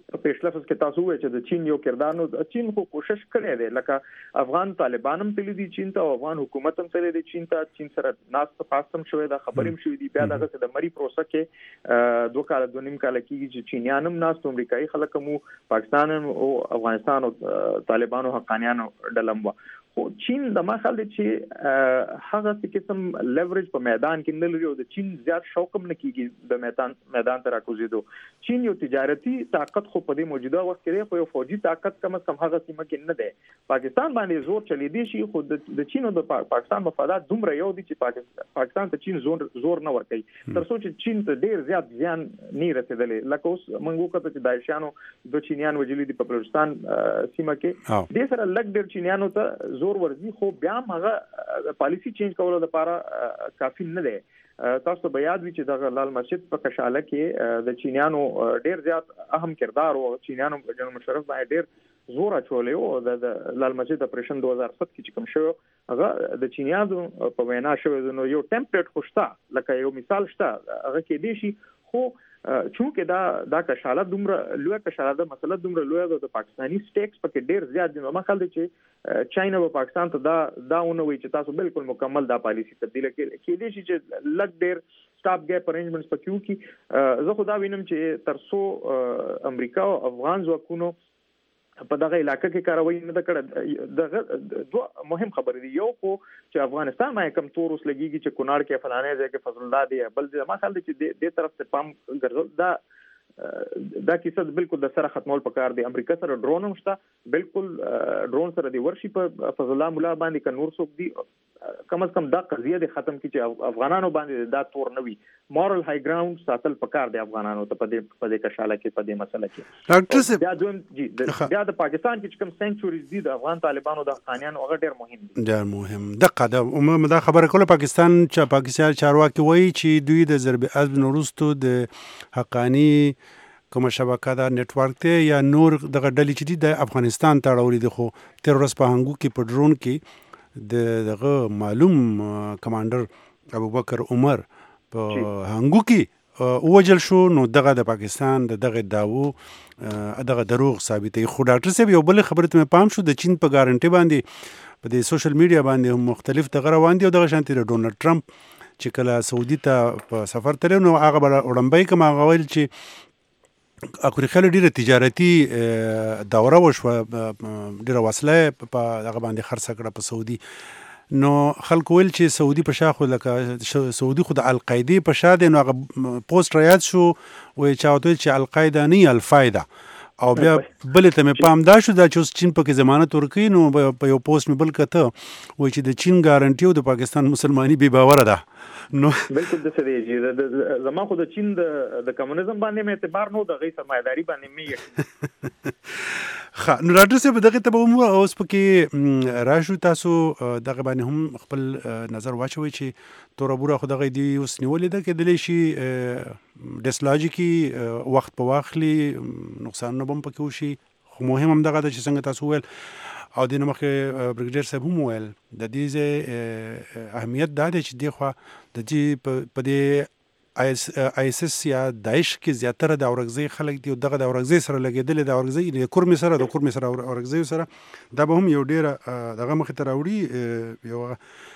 پیشلفظ کې تاسو وایئ چې د چین یو کردار نو چین خو کوشش کړی دی لکه افغان طالبان هم تللی دي چین ته او افغان حکومت هم تللی دی چین ته چین سره ناس پاستم شوی دا خبرې هم شوې دي بیا دغه د مری پروسه کې 2 کال 2.5 کال کېږي چې چینیان هم ناس امریکایي خلک هم پاکستان او افغانستان او طالبانو حقانیانو ډلم و خو چین د ما خیال دی چې هغه څه قسم لیوریج په میدان کې نه لري او د چین زیات شوق هم نه کیږي د میدان ته راکوزیدو چین یو تجارتي طاقت خو په دې موجوده وخت کې خو یو فوجي طاقت کم از کم هغه سیمه کې نه دی پاکستان باندې زور چلی دی شي خو د چین او د پاکستان مفادات دومره یو دي چې پاکستان ته چین زور نه ورکوي تر څو چې چین ته ډیر زیات زیان نه رسیدلې لکه اوس موږ وکړو چې داعشیانو د چینیان وجلی دي په بلوچستان سیمه کې د سره لګ ډیر چینیانو ته زور ورځي خو بیا هغه پالیسی چینج کولو لپاره کافي نه دی تاسو به یاد وي چې د لال مسجد په کشاله کې د چینیانو ډیر زیات اهم کردار او چینیانو جنرال مشرف باندې ډیر زور اچولی او د لال مسجد اپریشن 2007 کې چې کوم شو هغه د چینیانو په وینا شوی نو یو ټمپلیټ خوشته لکه یو مثال شته هغه کې دی شي خو چونکه دا کشاله دومره لوی کشاله ده مسله دومره لوی ده د پاکستانی سټیکس پکې ډیر زیات دي نو ما خیال دی چې چاینا او پاکستان ته دا ونه وي چې تاسو بالکل مکمل دا پالیسی تبدیل کړئ دي چې لګ ډیر سټاپ ګیپ ارینجمنټس پکې وکړي زه خو دا وینم چې ترڅو امریکا او افغان ځواکونو په دغه علاقې کې کاروي نه کړه دغه دوه مهم خبرې دي یو خو چې افغانستان باندې کم تور اوس لګيږي چې کونړ کې فلانه ځای کې فضل الله دی بل ما خیال دی چې د طرف ته پام ګرځول دا کیسه بالکل د سره ختمول پکار دی امریکا سره ډرون هم شته بالکل ډرون سره دی ورشي په فضل الله مولا باندې ک نور څوک دی کم از کم دا قضیه د ختم کی چې افغانانو باندې دا تور نه وي مورل های ګراوند ساتل پکار دی افغانانو ته په دې کشاله کې په دې مسله کې ډاکټر صاحب بیا دویم بیا د پاکستان کې کوم سنچوريز دي د افغان طالبانو د خانیانو هغه ډیر مهم دي ډیر مهم دغه د عموما دا خبره کوله پاکستان چارواکي وایي چې دوی د ضرب عزم نورستو د حقانی کومه شبکه دا نتورک ته یا نور دغه ډلې چې د افغانستان ته اړولې دي خو تر ورځ په هنګو کې په ډرون کې دغه معلوم کمانډر ابوبکر عمر په هنګو کې وجل شو نو دغه د پاکستان دغه داوو دغه دروغ ثابتې خو ډاکټر صاحب یو بل خبره ته پام شو د چین په ګارانټي باندې په د سوشل میډیا باندې مختلف دغه روان دي او دغه شانتي د ډونالد ټرمپ چې کله سعودي ته په سفر تللی نو هغه وړاندې کوم هغه ویل چې اکوري خل ډیره تجارتي دوره وشوه ډیره وسله په هغه باندې خرڅ کړه په سعودي نو خلکو ویل چې سعودي په شاخو لکه سعودي خو د القاعده په شاده نو هغه پوسټ ریاض شو وای چاوته چې القاعده نه الفایده او بیا بل ته مې پام دا شو دا چې چین په ضمانت ورکړي نو په یو پوسټ مې بل کته وای چې د چین ګارانټي او د پاکستان مسلمانی بے باور ده نو بالکل د سړي چې زما خو د چین د کمونیزم باندې مې اعتبار نو د غي سرمایداري باندې مې نو راځي چې دغه ته به اوس پکې راشو تاسو دغه باندې هم خپل نظر واچوي چې توربوره خو دغه دی اوس نیولې ده کې دلی شي ډیسلوجیکي وخت په واخلي نقصان نه بم پکې وشي خو مهم هم دغه چې څنګه تاسو ویل او د نمخه برګډیر صاحب هم ویل د دې اهمیت دا دی چې دغه د دې په دې ISIS یا داعش کې زیاتره د اورګزي خلک دی دغه د اورګزي سره لګیدل د اورګزي د کورمي سره اورګزي سره دا به هم یو ډیره دغه مخ ته راوړي یو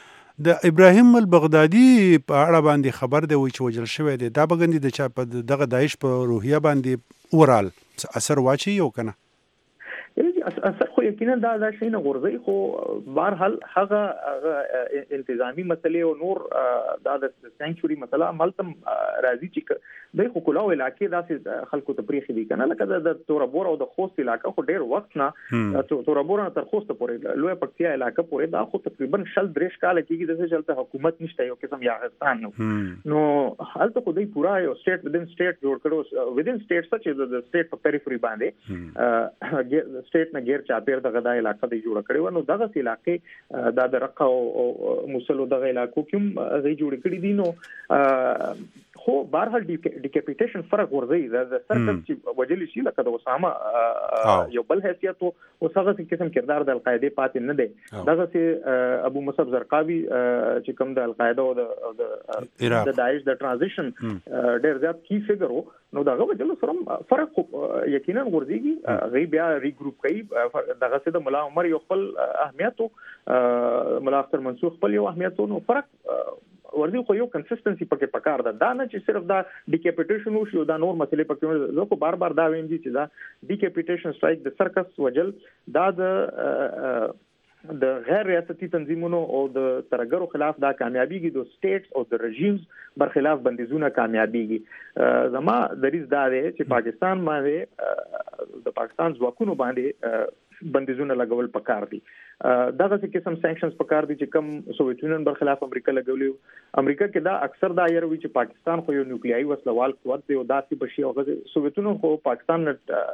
د ابراهیم البغدادي په اړه باندې خبر دی چې وجل شوی دی دا بګندي د چا په دغه داعش په روحیه باندې اورال اثر واچي یو کنه اثر خو یقینا دا شي نه غورځي خو بهر حال هغه التزامي مسلې او نور د سنچوري مسله ملتم راځي چې د خو کلاو علاقې داسې خلکو ته پریخي دي کنه لکه د توربور او د خوست علاقې خو ډیر وخت نه توربور تر خوست پورې لوی پکتیا علاقې پورې دا خو تقریبا 3 کال کېږي د چلته حکومت نشته یو قسم یاغستان نو حالت خو دوی پورا یو سټیټ ودین سټیټ جوړ کړو ودین سټیټ چې د سټیټ په پیریفري باندې سټیټ نه غیر چاپیر دغه د علاقې دی جوړ کړی نو دغه علاقې د رقه او مسلو دغه علاقو کوم غي جوړ کړی دي نو خو بهرحال ډیکاپیټیشن فرق ورځي د سرکس چې وجلی شي لکه د اسامه یو بل حیثیت او څنګه قسم کردار د القاعده پاتې نه دی دغه سي ابو مصعب زرقاوي چې کوم د القاعده او د داعش د ترانزیشن ډیر زیات کی فګر نو دغه وجلو سره فرق یقینا ورځي غي بیا ریګروپ کوي دغه سي د مولا عمر یو خپل اهمیت مولا اختر منصور خپل یو اهمیت نو فرق ورځي خو یو کنسستنسي پکې پکار ده دا نه چې صرف دا ډیکاپیټیشن او دا نور مسلې پکې زه خو بار دا ویم چې دا ډیکاپیټیشن سټرایک د سرکس وجل دا د غیر ریاستي تنظیمونو او د ترګرو خلاف دا کامیابیږي د سټیټس او د رژیمز برخلاف بندیزونه کامیابیږي زما دریز دا دی چې پاکستان باندې د پاکستان ځواکونو باندې بندیزونه لګول پکار دي دغه قسم سانکشنز پکار دي چې کم سوویت یونین برخلاف امریکا لګولې امریکا کې دا اکثر دا یروي چې پاکستان خو یو نیوکلیایي وسلوال قوت دی او داسې بشي او سوویت یونین خو پاکستان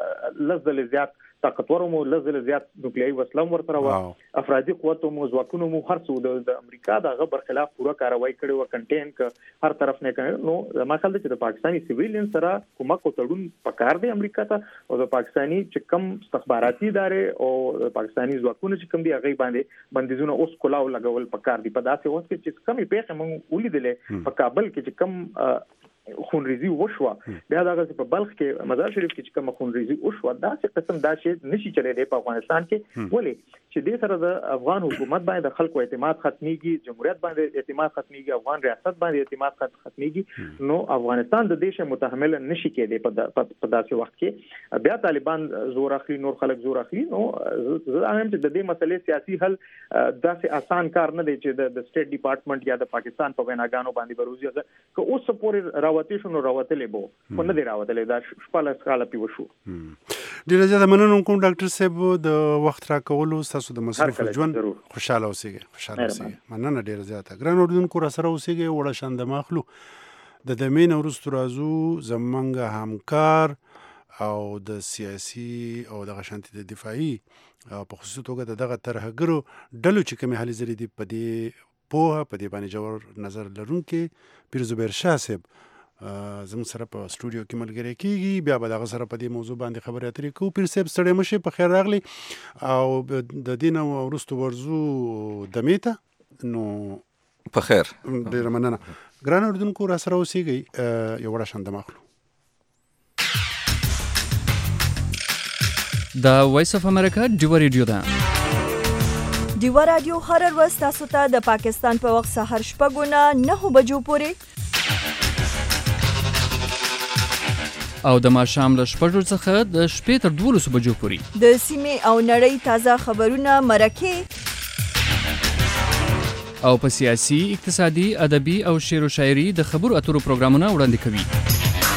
لزل زیات طاقتور مو لزل زیات نیوکلیایي وسلم ورته و افرادي قوت مو ځواکونو مو هر څه د امریکا دغه برخلاف پوره کاروایی کړي و کنټین ک هر طرف نه کړي نو ما خیال چې د پاکستاني سیویلین سره کومک او تړون پکار دی امریکا ته او د پاکستاني چې کم استخباراتي ادارې او د پاکستاني ځواکونو چې کم دی هغه باندې بندیزونه اوس کولاو لګول پکار دی په داسې وخت کې چې کمی پیښه مونږ ولیدلې په کابل کې چې کم خونریزي وشوه بیا دغه په بلخ کې مزار شریف کې چې کوم خونریزي وشوه دا څه قسم دا شی نشي چلېدی په افغانستان کې ولې چې د سره د افغان حکومت باندې د خلکو اعتماد ختميږي جمهوریت باندې اعتماد ختميږي افغان ریاست باندې اعتماد ختميږي نو افغانستان د دیشه متحمل نشي کېدی په داسې وخت کې بیا طالبان زور اخلي نور خلک زور اخلي نو زه هم چې د دې مسلې سیاسي حل داسې آسان کار نه دی چې د سټیټ ډپارټمنټ یا د پاکستان په ویناګانو باندې بروزي که اوس پورې راوتیشنو راوتلې بو خو نه دی راوتلې دا شپاله سکاله پیو شو ډیره زیاته مننه کوم ډاکټر صاحب د وخت را کولو تاسو د مصرف ژوند خوشاله اوسئ مننه ډیره زیاته ګران اوردونکو را سره اوسئ وړه شاند ماخلو د دمین ورستو رازو زمنګ همکار او د سیاسي او د غشانتي د دفاعي په خصوصي توګه دغه ترهګرو ډلو چې کومه حالې زری دی په دې په دې باندې جوړ نظر لرونکي پیر زبیر شاه صاحب زموږ سره په سټوډیو کې ملګری کیږي بیا به دغه سره په دې موضوع باندې خبرې اترې کوو پیر صاحب ستړی مشه په خیر راغلی او د دین ورستو ورزو دمیته نو په خیر ډیره مننه ګران اوردونکو را سره اوسئ یو وړه شاند ماخلو د وایس اف امریکا ډیوا ریډیو ده ډیوا رادیو هر ورځ تاسو ته د پاکستان په وخت سحر شپږ نه 9 بجو پورې او د ماښام له 6 څخه د 12 تر 12 بجو پورې د سیمې او نړۍ تازه خبرونه مرکه او په سیاسي اقتصادي ادبي او شعر او شاعري د خبرو اترو پروګرامونه وړاندې کوي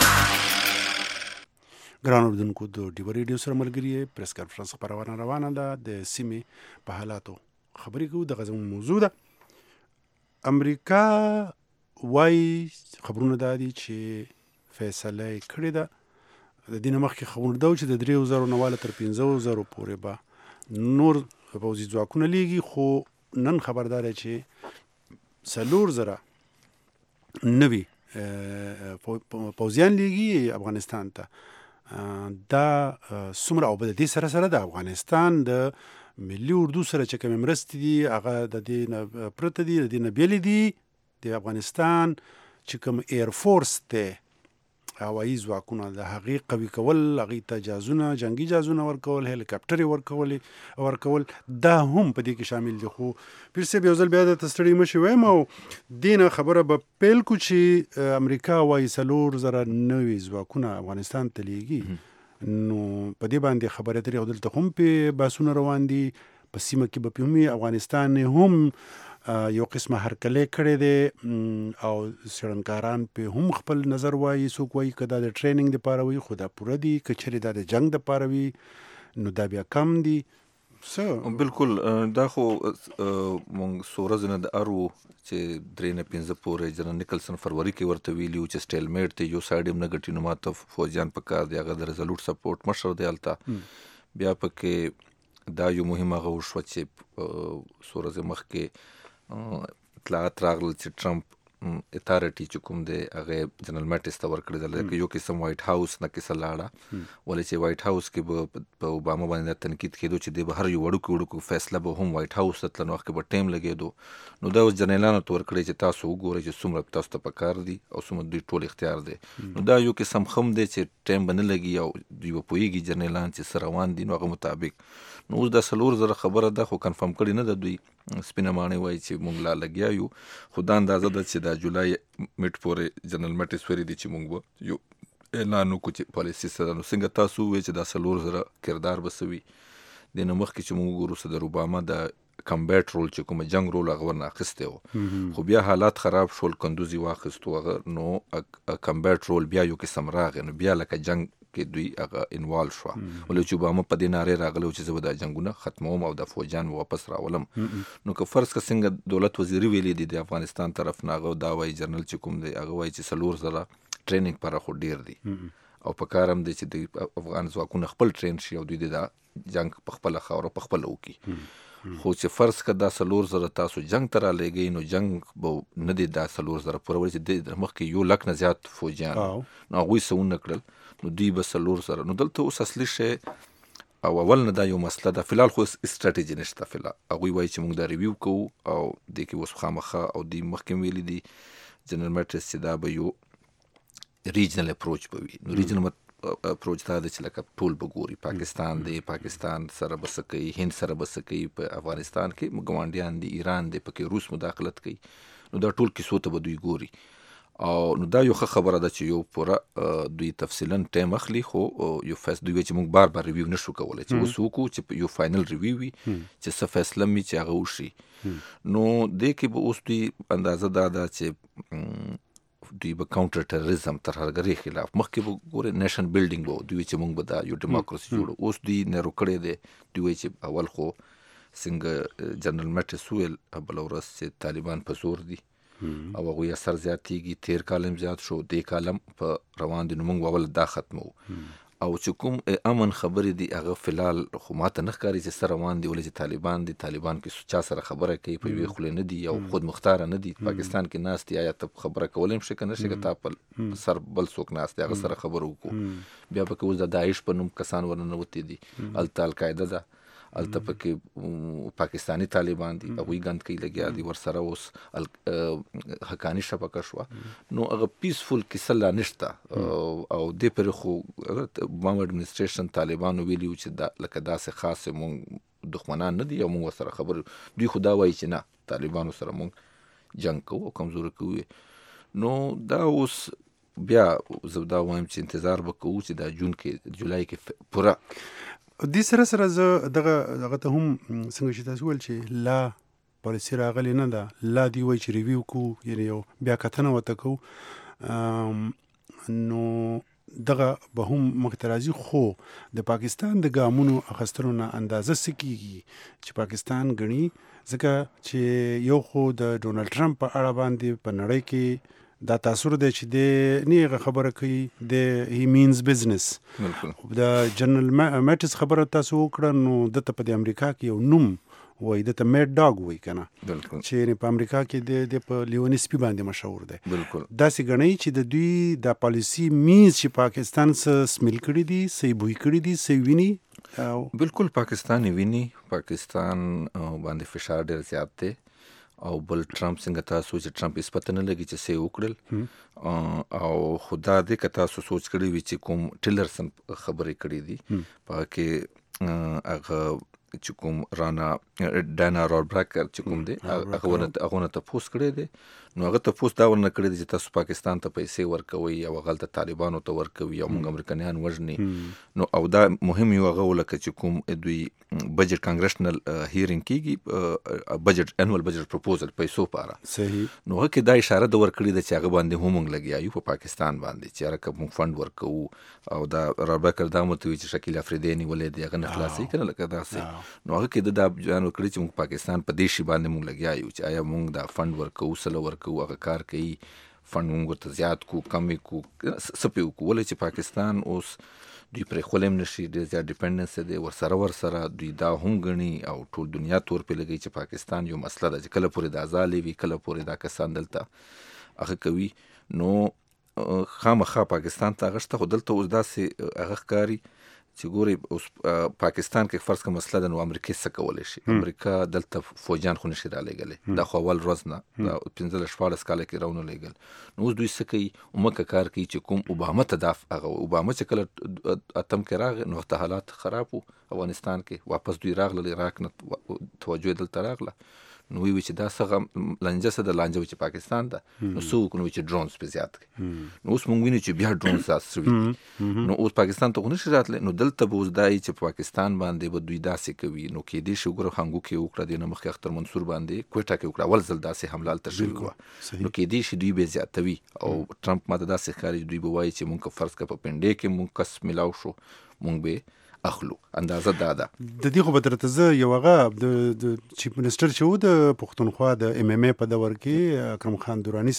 ګران اوردونکو د ډیوا ریډیو سره ملګری پریس کانفرنس خبرونه روانه ده د سیمې په حالاتو خبرې کوو د غزم موضوع ده امریکا وای خبرونه دادي چې فیصله کړې ده د دین مخکې خبرونه دا چې د 3000 نواله تر 15000 پورې به نور پوځي ځواکونه لیږي خو نن خبردار چې 4000 نوي پوځیان لیږي افغانستان ته دا څومره او د دې سره د افغانستان د ملي اردو سره چې کوم مرستې دي هغه د دې پرته دي د دې نه بیل دي د افغانستان چې کوم ایر فورس ته هوایي ځواکونه د هغې قوي کول هغې ته جازونه جنګي جازونه ورکول هلیکاپټرې ورکول دا هم په دې کې شامل دي خو پیر صاحب یو ځل بیا د ستړي مشي وایم او دې نه خبره به پیل کو چې امریکا وایي 4000 نوي ځواکونه افغانستان ته لیږي نو په دې باندې خبرې اترې دلته هم په باسونه روان دي په سیمه کې به په افغانستان هم یو قسمه هرکلی کړی دی او څېړنکاران په هم خپل نظر وایي څوک وایي که دا د ټریننګ دپاره وي خو دا پوره دي که چېرې دا د جنګ دپاره وي نو دا بیا کم دي بالکل دا خو مونږ څو ورځې نه د ارو چې 3 نه 15 پورې جنرال نیکلسن فروری کې ورته ویلي و چې سټیل میټ دی یو سایډ هم نه ګټي نو ماته فوجیان پکار دی هغه د ریزولوټ سپورټ مشر دی هلته بیا پکې دا یو مهم هغه وشوه چې څو ورځې مخکې اطلاعات راغلل چې ټرمپ اتارټي چې کوم دی هغه جنرال میټس ته ورکړی دی، لکه یو قسم وایټ هاوس نه کیسه لاړه، ولې چې وایټ هاوس کې به په اوباما باندې تنقید کېدو چې دی به هر یو وړوکو فیصله به هم وایټ هاوس ته تلنو، وخت کې به ټایم لګېدو، نو دا اوس جنرالانو ته ورکړی چې تاسو وګورئ چې څومره تاسو ته پکار دي او څومره دوی ټول اختیار دی. نو دا یو قسم خم دی چې ټایم به نه لګي او دوی به پوهېږي جنرالان چې څه روان دي، نو هغه مطابق. نو اوس دا 4,000 خبره ده، خو کنفرم کړې نه ده دوی، سپینه ماڼۍ وایي چې موږ لا لګیا یو، خو دا اندازه ده چې دا جولای میټ پورې جنرال میټس ویلي دي چې موږ به یو اعلان وکړو چې پالیسي سره. نو څنګه تاسو ووایئ چې دا 4,000 کردار به څه وي؟ دې نه مخکې چې موږ وګورو صدر اوباما د کمبیټ رول چې کومه جنگ رول هغه ورنه اخیستی و، خو بیا حالات خراب شول، کندوز یې واخیستو هغه، نو کمبیټ رول بیا یو قسم راغی، نو بیا لکه جنگ کې دوی هغه انوالو شوه، ولې چې اوباما په دې نارې راغلی و چې زه به دا جنګونه ختموم او د فوجیان واپس راولم. نو که فرض که څنګه دولت وزیري ویلی دی د افغانستان طرف نه، هغه دا وایي جنرال چې کوم دی هغه وایي چې 4,000 ټریننګ پاره خو ډیر دی، او په کار هم دی چې د افغان ځواکونه خپل ټرین شي او دوی د جنگ په خپله خاوره په خپله وکړي. خو چې فرض که دا 4,000 تاسو جنگ ته رالیږئ، نو جنگ به نه دی دا 4,000 پوره، ولې چې د مخکې 100,000 نه زیات فوجیان نو هغوی څه ونه کړل، نو دوی به 4,000. نو دلته اوس اصلي شی او اول نه دا یو مسله ده، فلحال خو استراتیجي نشته، فلحال هغوی وایي چې موږ دا ریویو کوو او دې کې اوس خامخا او دوی مخکې ویلي دي جنرال میټس چې دا به یو ریجنل اپروچ به وي. نو ریجنل اپروچ دا دی چې لکه ټول به ګوري، پاکستان دی، پاکستان سره به څه کوي، هند سره به څه کوي، په افغانستان کې ګاونډیان دي، ایران دی، پکې روس مداخلت کوي، نو دا ټول کیسو ته به دوی ګوري. او نو دا یو ښه خبره ده چې یو پوره دوی تفصیلا ټایم اخلي، خو یو دوی وایي چې موږ بار بار ریویو نشو کولی، چې اوس وکړو چې یو فاینل ریویو وي چې څه فیصله وي چې هغه وشي. نو دې کې به اوس دوی اندازه دا ده چې دوی به کاونټر ټیرریزم ترهګرۍ خلاف مخکې به ګورې نیشن بیلډینګ به دوی چې موږ به دا یو ډیموکراسي جوړو، اوس دوی نرو کړی دی، دوی وایي چې اول خو څنګه جنرال میټس وویل بله ورځ چې طالبان په زور دي او هغوی اثر زیاتېږي، تیر کال هم زیات شو، دې کال هم په روان دي، نو موږ اول دا ختمو. او چې کوم امن خبرې دي هغه فلحال خو ماته نه ښکاري چې څه روان دي، ولې چې طالبان دي، طالبان کې چا سره خبره کوي، په یوې خولې نه دي او خود مختاره نه دي، پاکستان کې ناست دي، آیا ته خبره کولی هم شي که نه شي، که تا په سر بل څوک ناست دی هغه سره خبره وکړو. بیا پکې اوس د داعش په نوم کسان ورننوتي دي، هلته القاعده ده، هلته پکې پاکستانی طالبان دي، هغوی ګند کوي لګیا دي، ورسره اوس حقاني شبکه شوه، نو هغه پیسفول کیسه لا نشته. او دې پرې خو اوباما اډمنسټریشن طالبانو ویلي و چې لکه داسې خاص موږ دښمنان نه دي او موږ ورسره خبرې، دوی خو دا وایي چې نه طالبانو سره موږ جنګ کوو او کمزوري کوو. نو دا اوس بیا زه دا وایم چې انتظار به کوو چې دا جولای کې پوره. دې سره سره زه دغه ته هم څنګه چې تاسو ویل چې لا پالیسي راغلې نه ده، لا دوی وایي چې ریویو کوو، یعنې یو بیا کتنه ورته کوو، نو دغه به هم مخته راځي. خو د پاکستان د ګامونو اخیستلو نه اندازه څه کېږي چې پاکستان ګڼي، ځکه چې یو خو د ډونالډ ټرمپ په اړه باندې په نړۍ کې دا تاثر دی چې د نیغه خبره کوي، د هی مینز بزنس. د جنرال میټس خبره تاسو وکړه، نو دته په د امریکا کې یو نوم وایي، دته میډ ډاګ وایي که نه، چې په امریکا کې د په لیوني سپي باندې مشهور دی. داسې ګڼئ چې د دوی دا پالیسي مینز چې پاکستان څه سمیل کړي دي، څه بوی کړي دي، څه ویني. بالکل پاکستان ویني، پاکستان باندې فشار ډېر زیات دی. او بل ټرمپ څنګه تاسو چې ټرمپ یې پته نه لګي چې څه یې وکړل، او خو دا دی که تاسو سوچ کړی وي چې کوم ټیلرسن خبرې کړي دي، په کې هغه چې کوم رانا ډانا رابراکر چې کوم دی هغه نه تپوس کړی دی، نو هغه تپوس دا ورنه کړی دی چې تاسو پاکستان ته پیسې ورکوئ او هغه هلته طالبانو ته ورکوي او موږ امریکایان وژني. نو او دا مهم یو هغه ولکه چې کوم دوی بجټ کانګریشنل هیرینګ کیږي، بجټ انوال بجټ پروپوزل پیسو پاره صحیح، نو هغه کې دا اشاره د ورکړی د چې هغه باندې هم موږ لګیا یو په پاکستان باندې چې هغه کوم فند ورکوو، او دا رابراکر دا متوي چې شکیل افریدی ولې دی هغه نه خلاصي کنه لکه داسې، نو هغه کې دا بیان وکړي چې موږ پاکستان په دې شی باندې موږ لګیا یو چې آیا موږ دا فند ورکوو، سره ورکوو، هغه کار کوي، فند موږ ورته زیات کو کم کو څه پې وکړو، ولې چې پاکستان اوس دوی پرې خولی هم نشي، ډېر زیات ډیپنډنس دی ورسره دوی دا هم ګڼي او ټول دنیا تور پې لګوي چې پاکستان یو مسله ده چې کله پورې دا ځالې وي، کله پورې دا کسان دلته هغه کوي نو خامخا پاکستان ته غشته خو دلته اوس داسې هغه ښکاري چې ګوري اوس پاکستان کې فرض کړه مسله ده نو امریکا څه کولی شي امریکا دلته فوجیان خو نشي رالیږلی دا خو اول ورځ نه دا 15-14 کاله کې راونه لیږل نو اوس دوی څه کوي عمکه کار کوي چې کوم اوباما ته هغه اوباما چې کله اتم کې راغی نو ورته حالات خراب و افغانستان کې واپس دوی راغلل عراق نه توجه دلته راغله نو وی چې دا څنګه لانجه څه د لانجه چې پاکستان ده نو څوک نو چې ډرونز په زیات کړي نو اوس مونږ وینو چې بیا ډرونز تاسو نو اوس پاکستان ته نشي راتلی نو دلته به اوس دای چې پاکستان باندې به دوی داسې کوي نو کې دې شګور خنګو کې وکړه د مخ اختر منصور باندې کوټه کې وکړه ول ځل داسې حمله تشوي نو کې دې شي دوی به زیاتوي او ټرمپ ماته داسې خارج دوی به وایي چې مونږ فرض کړه په پنډې کې مونږ کس ملاو شو مونږ به اخلو اندازه دادا د دې خو بدرته زه یو هغه د چیف منسٹر چې و د پښتونخوا د ام ام ای په دور کې اکرم خان دورانی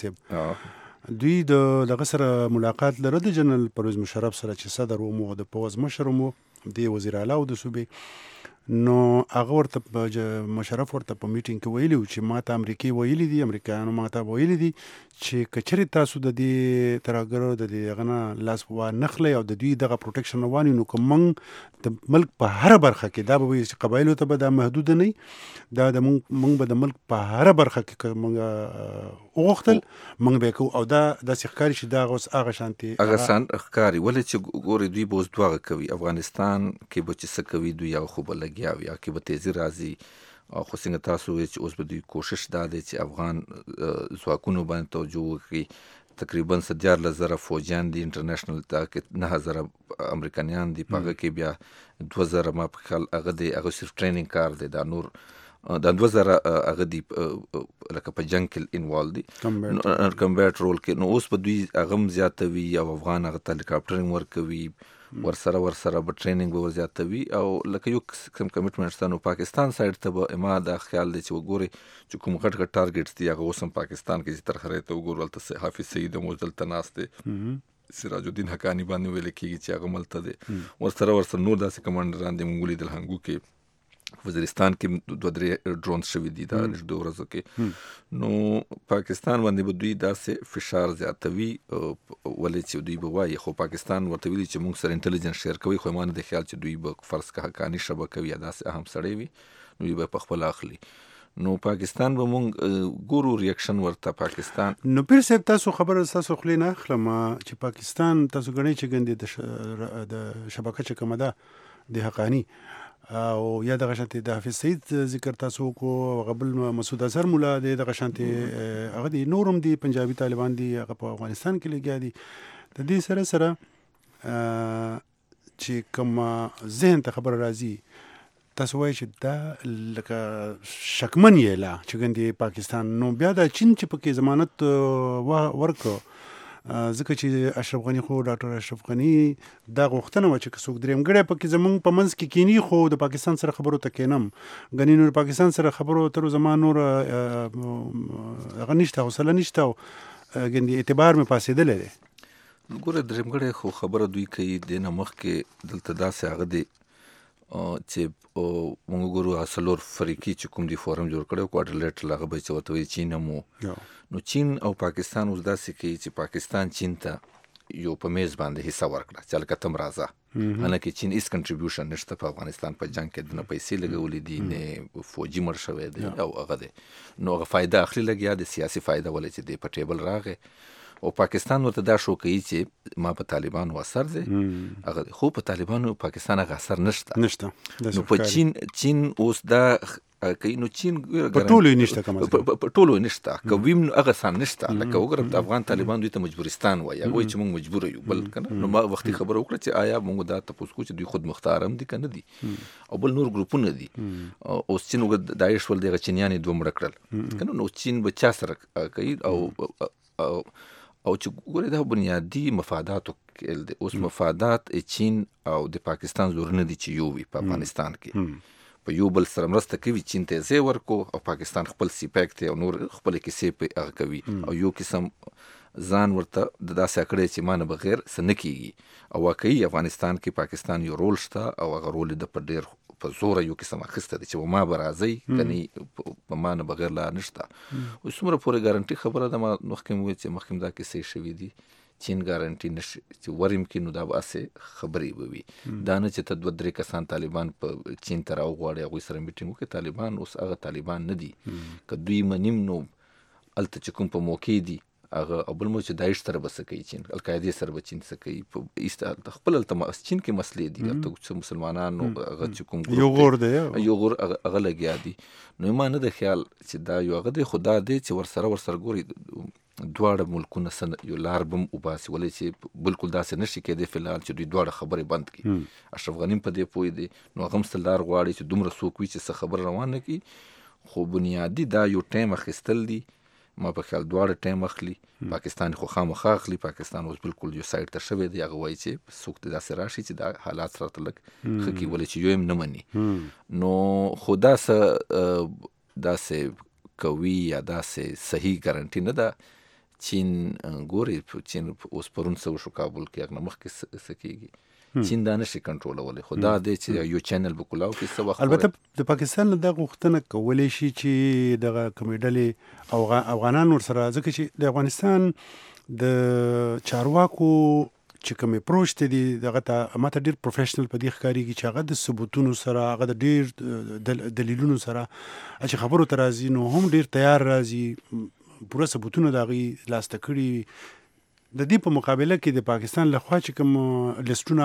صاحب دوی د دغه سره ملاقات لرله د جنرال پرویز مشرف سره چې صدر و مو د پوز مشر مو د وزیر اعلی او د صوبې نو هغه ورته مشرف ورته په میټینګ کې ویلي چې ماته امریکای ویلي دي امریکایانو ماته ویلي دي چې کچري تاسو د دې ترګرو د دې غنه لاس و نخله او د دوی دغه پروټیکشن وانی نو کوم د ملک په هر برخه کې دا به چې قبایلو ته به دا محدود نه دا د مونږ به د ملک په هر برخه کې مونږ وغوښتل مونږ به کو او دا د ښکاری چې دا اوس هغه شانتي هغه سان ښکاری ولې چې ګوري دوی بوز دواغه کوي افغانستان کې به چې څه کوي دوی یو خو بل یا کې به تیزی راځي او خو څنګه تاسو وایي چې اوس به دوی کوشش دا دی چې افغان ځواکونو باندې توجه وکړي تقریبا 14,000 فوجیان دي انټرنیشنل تا کې 9,000 امریکایان دي په هغه کې بیا 2,000 ما په خیال هغه دی هغه صرف ټریننګ کار دی دا نور دا 2,000 هغه دی لکه په جنگ کې انوالو دي کمبیټ رول کې نو اوس په دوی هغه زیاتوي او افغان هغه ته هلیکاپټرینګ ورکوي ورسره به ټریننګ به زیاتوي او لکه یو کم کمیټمنټ ستانو پاکستان سایډ ته به ما دا خیال دی چې وګوري چې کوم غټ ټارګټس دي هغه اوس هم پاکستان کې تر خره ته وګورل ته حافظ سعید موزل تناسته سراج الدین حقانی باندې ویل کېږي چې هغه ملته دی ورسره نور داسې کمانډران دي مونږ لیدل هنګو کې وزیرستان کې 2-3 ډرون شوي دي دا د ورځو کې نو پاکستان باندې به دوی داسې فشار زیاتوي ولې چې دوی به وایي خو پاکستان ورته ویلي چې موږ سره انټيليجنس شیر کوي خو مانه د خیال چې دوی به فرض کا حقانی شبکه کوي داسې اهم سړی وي نو دوی به په خپل اخلي نو پاکستان به مونږ ګورو ریاکشن ورته پاکستان نو پیر صاحب تاسو خبره تاسو خلی نه اخلم چې پاکستان تاسو غنی چې ګندې د شبکه چې کومه ده د حقانی او یا د غشنتي د حافظ سعید ذکر تاسو کو غبل مسعود اظهر مولا د غشنتي هغه دي نورم دي پنجابي طالبان دي هغه په افغانستان کې لګیا دي د دې سره چې کوم ذهن ته خبر راځي تاسو وایئ چې دا لکه شکمن یې لا چې ګندې پاکستان نو بیا د چین چې پکې ضمانت ورکړو ځکه چې اشرف غنی خو ډاکټر اشرف غنی دا غوښتنه و چې څوک دریم ګړی پکې زمونږ په منځ کې کینی خو د پاکستان سره خبرو ته کینم غنی نور پاکستان سره خبرو تر زمان نور هغه نشته حوصله نشته ګندې اعتبار مې پاسېدل لري ګوره دریم ګړی خو خبره دوی کوي د نمخ کې دلته داسې هغه دی چې مونږ ګورو اصلور فریقي چې کوم دی فورم جوړ کړو کوارډینیټر هغه به چې ورته وایي چین مو نو چین او پاکستان اوس داسې کوي چې پاکستان چین ته یو په میز باندې حصہ ورکړه چې لکه تم راځه حالانکه چین هیڅ کنټریبیوشن نشته په افغانستان په جنگ کې نه پیسې لګولې دي نه فوجي مړ شوی دی او هغه دی نو هغه فایده اخلي لګیا د سیاسي فایده ولې چې دی په ټیبل راغی او پاکستان ورته دا شو کوي چې ما په طالبانو اثر دی هغه خو په طالبانو پاکستان هغه اثر نشته نو په چین اوس دا کوي نو چین په ټولو نشته کوم په ټولو نشته کوم هغه سان نشته لکه وګورم د افغان طالبان دوی ته مجبورستان وایي وایي چې موږ مجبور یو بل کنه نو ما وختي خبر وکړه چې آیا موږ دا تاسو کو چې دوی خود مختارم دي کنه دي او بل نور ګروپونه دي او چین وګ داعش ول دغه چینیان دوه مړ کړل کنه نو چین بچا سره کوي او چې ګوره دا بنیادی مفاداتو کې د اوس مفادات چین او د پاکستان زور نه دي چې یو وي په افغانستان کې په یو بل سره مرسته کوي چین ته زی ورکو او پاکستان خپل سیپیک ته او نور خپل کیسې په هغه کوي او یو قسم ځان ورته د داسې کړی چې مانه بغیر سن کیږي او واقعي افغانستان کې پاکستان یو رول شته او هغه رول د پر ډیر په زور یو قسم اخیسته ده چې ما به راځئ کني په ما نه بغیر لا نشته. اوس څومره پورې ګارنټي خبره ده، ما مخکې مو ویل چې مخکې دا کیسې شوي دي، چین ګارنټي نشي چې وریم کې، نو دا به هسې خبرې به وي. دا نه چې ته 2-3 کسان طالبان په چین ته راوغواړي هغوی سره میټینګ وکړي. طالبان اوس هغه طالبان نه دي، که دوی منیم نو هلته چې کوم په موقع دي هغه، او بل مو چې داعش سره به څه کوي، چین القاعدې سره به چین څه کوي، په ایسته خپل هلته چین کې مسلې دي، هلته چې مسلمانانو هغه چې کوم یو غور دی یو غور هغه لګیا دي. نو ما نه د خیال چې دا یو هغه دی، خو دا دی چې ورسره ګوري دواړه ملکونه یو لار بم وباسي، ولې چې بالکل داسې نشي کېدی فلحال چې دوی دواړه خبرې بند کړي. اشرف غني په دې پوه دی، نو هغه هم لار غواړي چې دومره څوک وي چې څه خبره روان نه کړي. خو بنیادي دا یو ټایم اخیستل دي، ما په خیال دواړه ټایم اخلي. پاکستان خو خامخا اخلي، پاکستان اوس بالکل یو سایډ ته شوی دی. هغه وایي چې څوک دې داسې راشي چې دا حالات سره ته لږ ښه کړي، ولې چې یو هم نه مني. نو خو داسې کوي یا داسې صحیح ګارنټي نه ده. چین ګوري، چین اوس پرون څه وشو کابل کې، هغه نه مخکې څه کېږي، چین دا نشي کنټرولولی. خو دا دی چې یو چینل به کلاو کې څه وخت. البته د پاکستان نه دا غوښتنه کولی شي چې دغه کومې ډلې افغانان ورسره، ځکه چې د افغانستان د چارواکو چې کوم اپروچ ته دي دغه ته ماته ډېر پروفیشنل په دې ښکارېږي چې هغه د ثبوتونو سره، هغه د ډېر دلیلونو سره چې خبرو ته راځي، نو هم ډېر تیار راځي، پوره ثبوتونه د هغوی لاسته کړي. د دې په مقابله کې د پاکستان لخوا چې کوم لیسټونه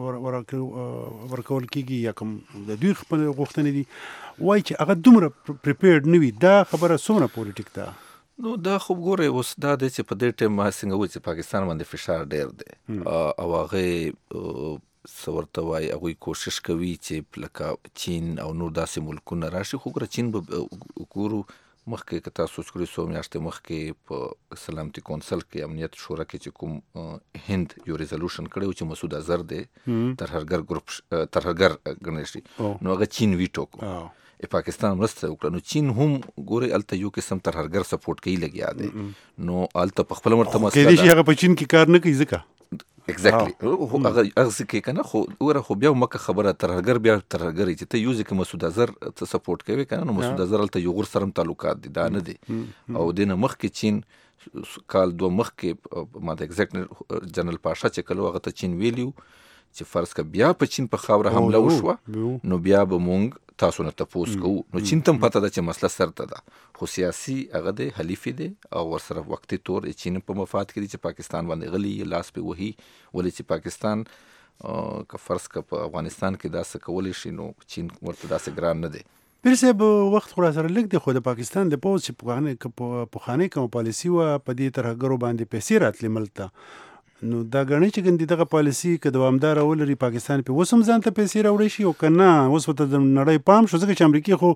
ورکول کېږي یا کوم د دوی خپل غوښتنې دي، وایي چې هغه دومره پریپیرډ نه وي. دا خبره څومره پورې ټیک ده؟ نو دا خو ګورئ اوس دا دی چې په دې ټایم ما څنګه وایي چې پاکستان باندې فشار ډېر دی، او هغې څه ورته وایي هغوی کوشش کوي چې لکه چین او نور داسې ملکونه راشي. خو ګوره چین به ګورو مخکې که تاسو کړی 100 میاشتې مخکې په سلامتي کونسل کې امنیت شورا کې چې کوم هند یو ریزولوشن کړی و چې مسعود اظهر دی ترهګر ګروپ ترهګر ګڼل شي، نو هغه چین ویټو کړو، پاکستان مرسته وکړه. نو چین هم ګوري هلته یو قسم ترهګر سپورټ کوي لګیا دی، نو هلته په خپله مرته مسله کېدای شي هغه په چین کې کار نه کوي ځکه اگزیکټلی هغه کې کنه. خو وګوره خو بیا مکه خبره ترهګر بیا ترهګر چې ته یو ځکه مسعود اظهر ته سپورټ کوي کنه، نو مسعود اظهر هلته یو غور سره تعلقات دي، دا نه دي. او دینه مخکې چین کال 2 مخکې ما د ایگزیکټ جنرال پاشا چې کلو هغه ته چین ویلیو چې فرض که بیا په چین په خاوره حمله وشوه نو بیا به مونږ تاسو نه تپوس کوو. نو چین ته هم پته ده چې مسله سرته ده، خو سیاسي هغه دی حلیفي دی او ورسره وقتي طور چین په مفاد کې دی چې پاکستان باندې غلی لاس په وهي، ولې چې پاکستان که فرض که په افغانستان کې داسې کولی شي نو چین ورته داسې ګران نه دی. پیر صاحب وخت خو راسره لږ دی، خو د پاکستان د پوځ چې پخوانۍ کومه پالیسي وه په دې ترهګرو باندې پیسې راتلې ملک ته، نو دا ګڼي چې ګندې دغه پالیسي که دوامداره ولري پاکستان پې اوس هم ځان ته پیسې راوړی شي، او که نه اوس ورته د نړۍ پام شو، ځکه چې امریکې خو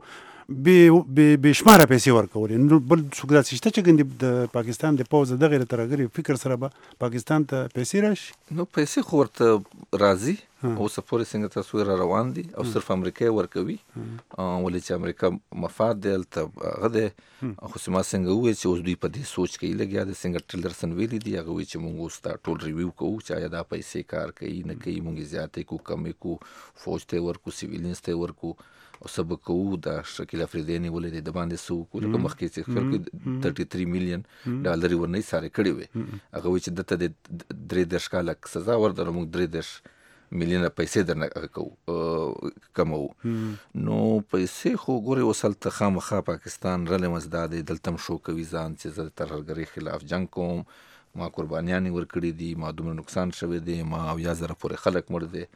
بې شماره پیسې ورکولې. نو بل څوک داسې شته چې ګندې د پاکستان د پوځ د دغې ترهګرې فکر سره به پاکستان ته پیسې راشي؟ نو پیسې خو ورته راځي، اوسه پورې څنګه تصویر را روان دي، او صرف امریکا ورکوي، ولې چې امریکا مفاد دی هلته هغه دی. خو ما څنګه وویل چې اوس دوی په دې سوچ کې لګیا دي، څنګه ټیلرسن ویلي دي، هغه وایي چې مونږ اوس دا ټول ریویو کوو چې آیا دا پیسې کار کوي نه کوي، مونږ یې زیاتې کوو کمې کوو، فوج ته یې ورکو، سیویلینس ته یې ورکو، او څه به کوو. دا شکیل افریدی نیولې دی د باندې څه وکړو، لکه مخکې چې خلکو 33 میلیون ډالرې ورنه ایسارې کړې وې، هغه وایي چې دته د 33 کاله سزا ورده، موږ 33 میلیونه پیسې درنه کمو. نو پیسې خو ګورې اوس هلته خامخا پاکستان رلې مزدا دی، دلته هم شو کوي ځان چې زه د ترهګرۍ خلاف جنګ کوم، ما قربانیانې ورکړي دي، ما دومره نقصان شوی دی، ما 10,000 پورې خلک مړ دی،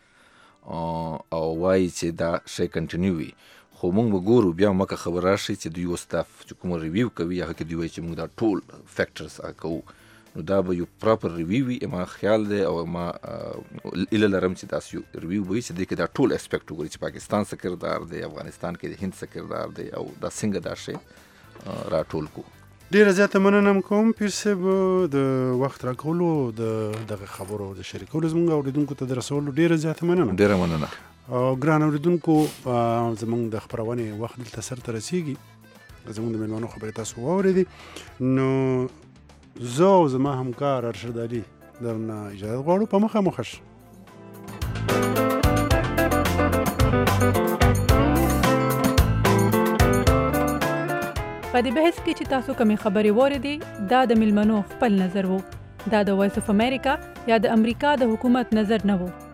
او وایي چې دا شی کنټینیو وي. خو مونږ به ګورو بیا مکه خبر راشي چې دوی اوس دا چې کومه ریویو کوي هغه کې دوی وایي چې مونږ دا ټول فیکټرز کوو، نو دا به یو پراپر ریویو وي. ما خیال دی او ما ایله لرم چې داسې یو ریویو به وي چې دې کې دا ټول اسپیکټ وګوري چې پاکستان څه کردار دی، افغانستان کې د هند څه کردار دی، او دا څنګه دا شی راټول کو. ډیره زیاته مننه کوم پیر صاحب د وخت راکولو، دغه خبرو د شریکولو زموږ اوریدونکو ته د رسولو ډیره زیاته مننه. ډیره مننه. او ګران اوریدونکو زموږ د خپرونې وخت دلته سرته رسیږي، زموږ د میلمانو خبرې تاسو واورېدې، نو زه او زما همکار ارشد علي درنه اجازه غواړو، په مخه مو ښه. په دې بحث کې چې تاسو کومې خبرې واورېدې دا د ملمنو خپل نظر وو. دا د وایس اف امریکا یا د امریکا د حکومت نظر نه وو.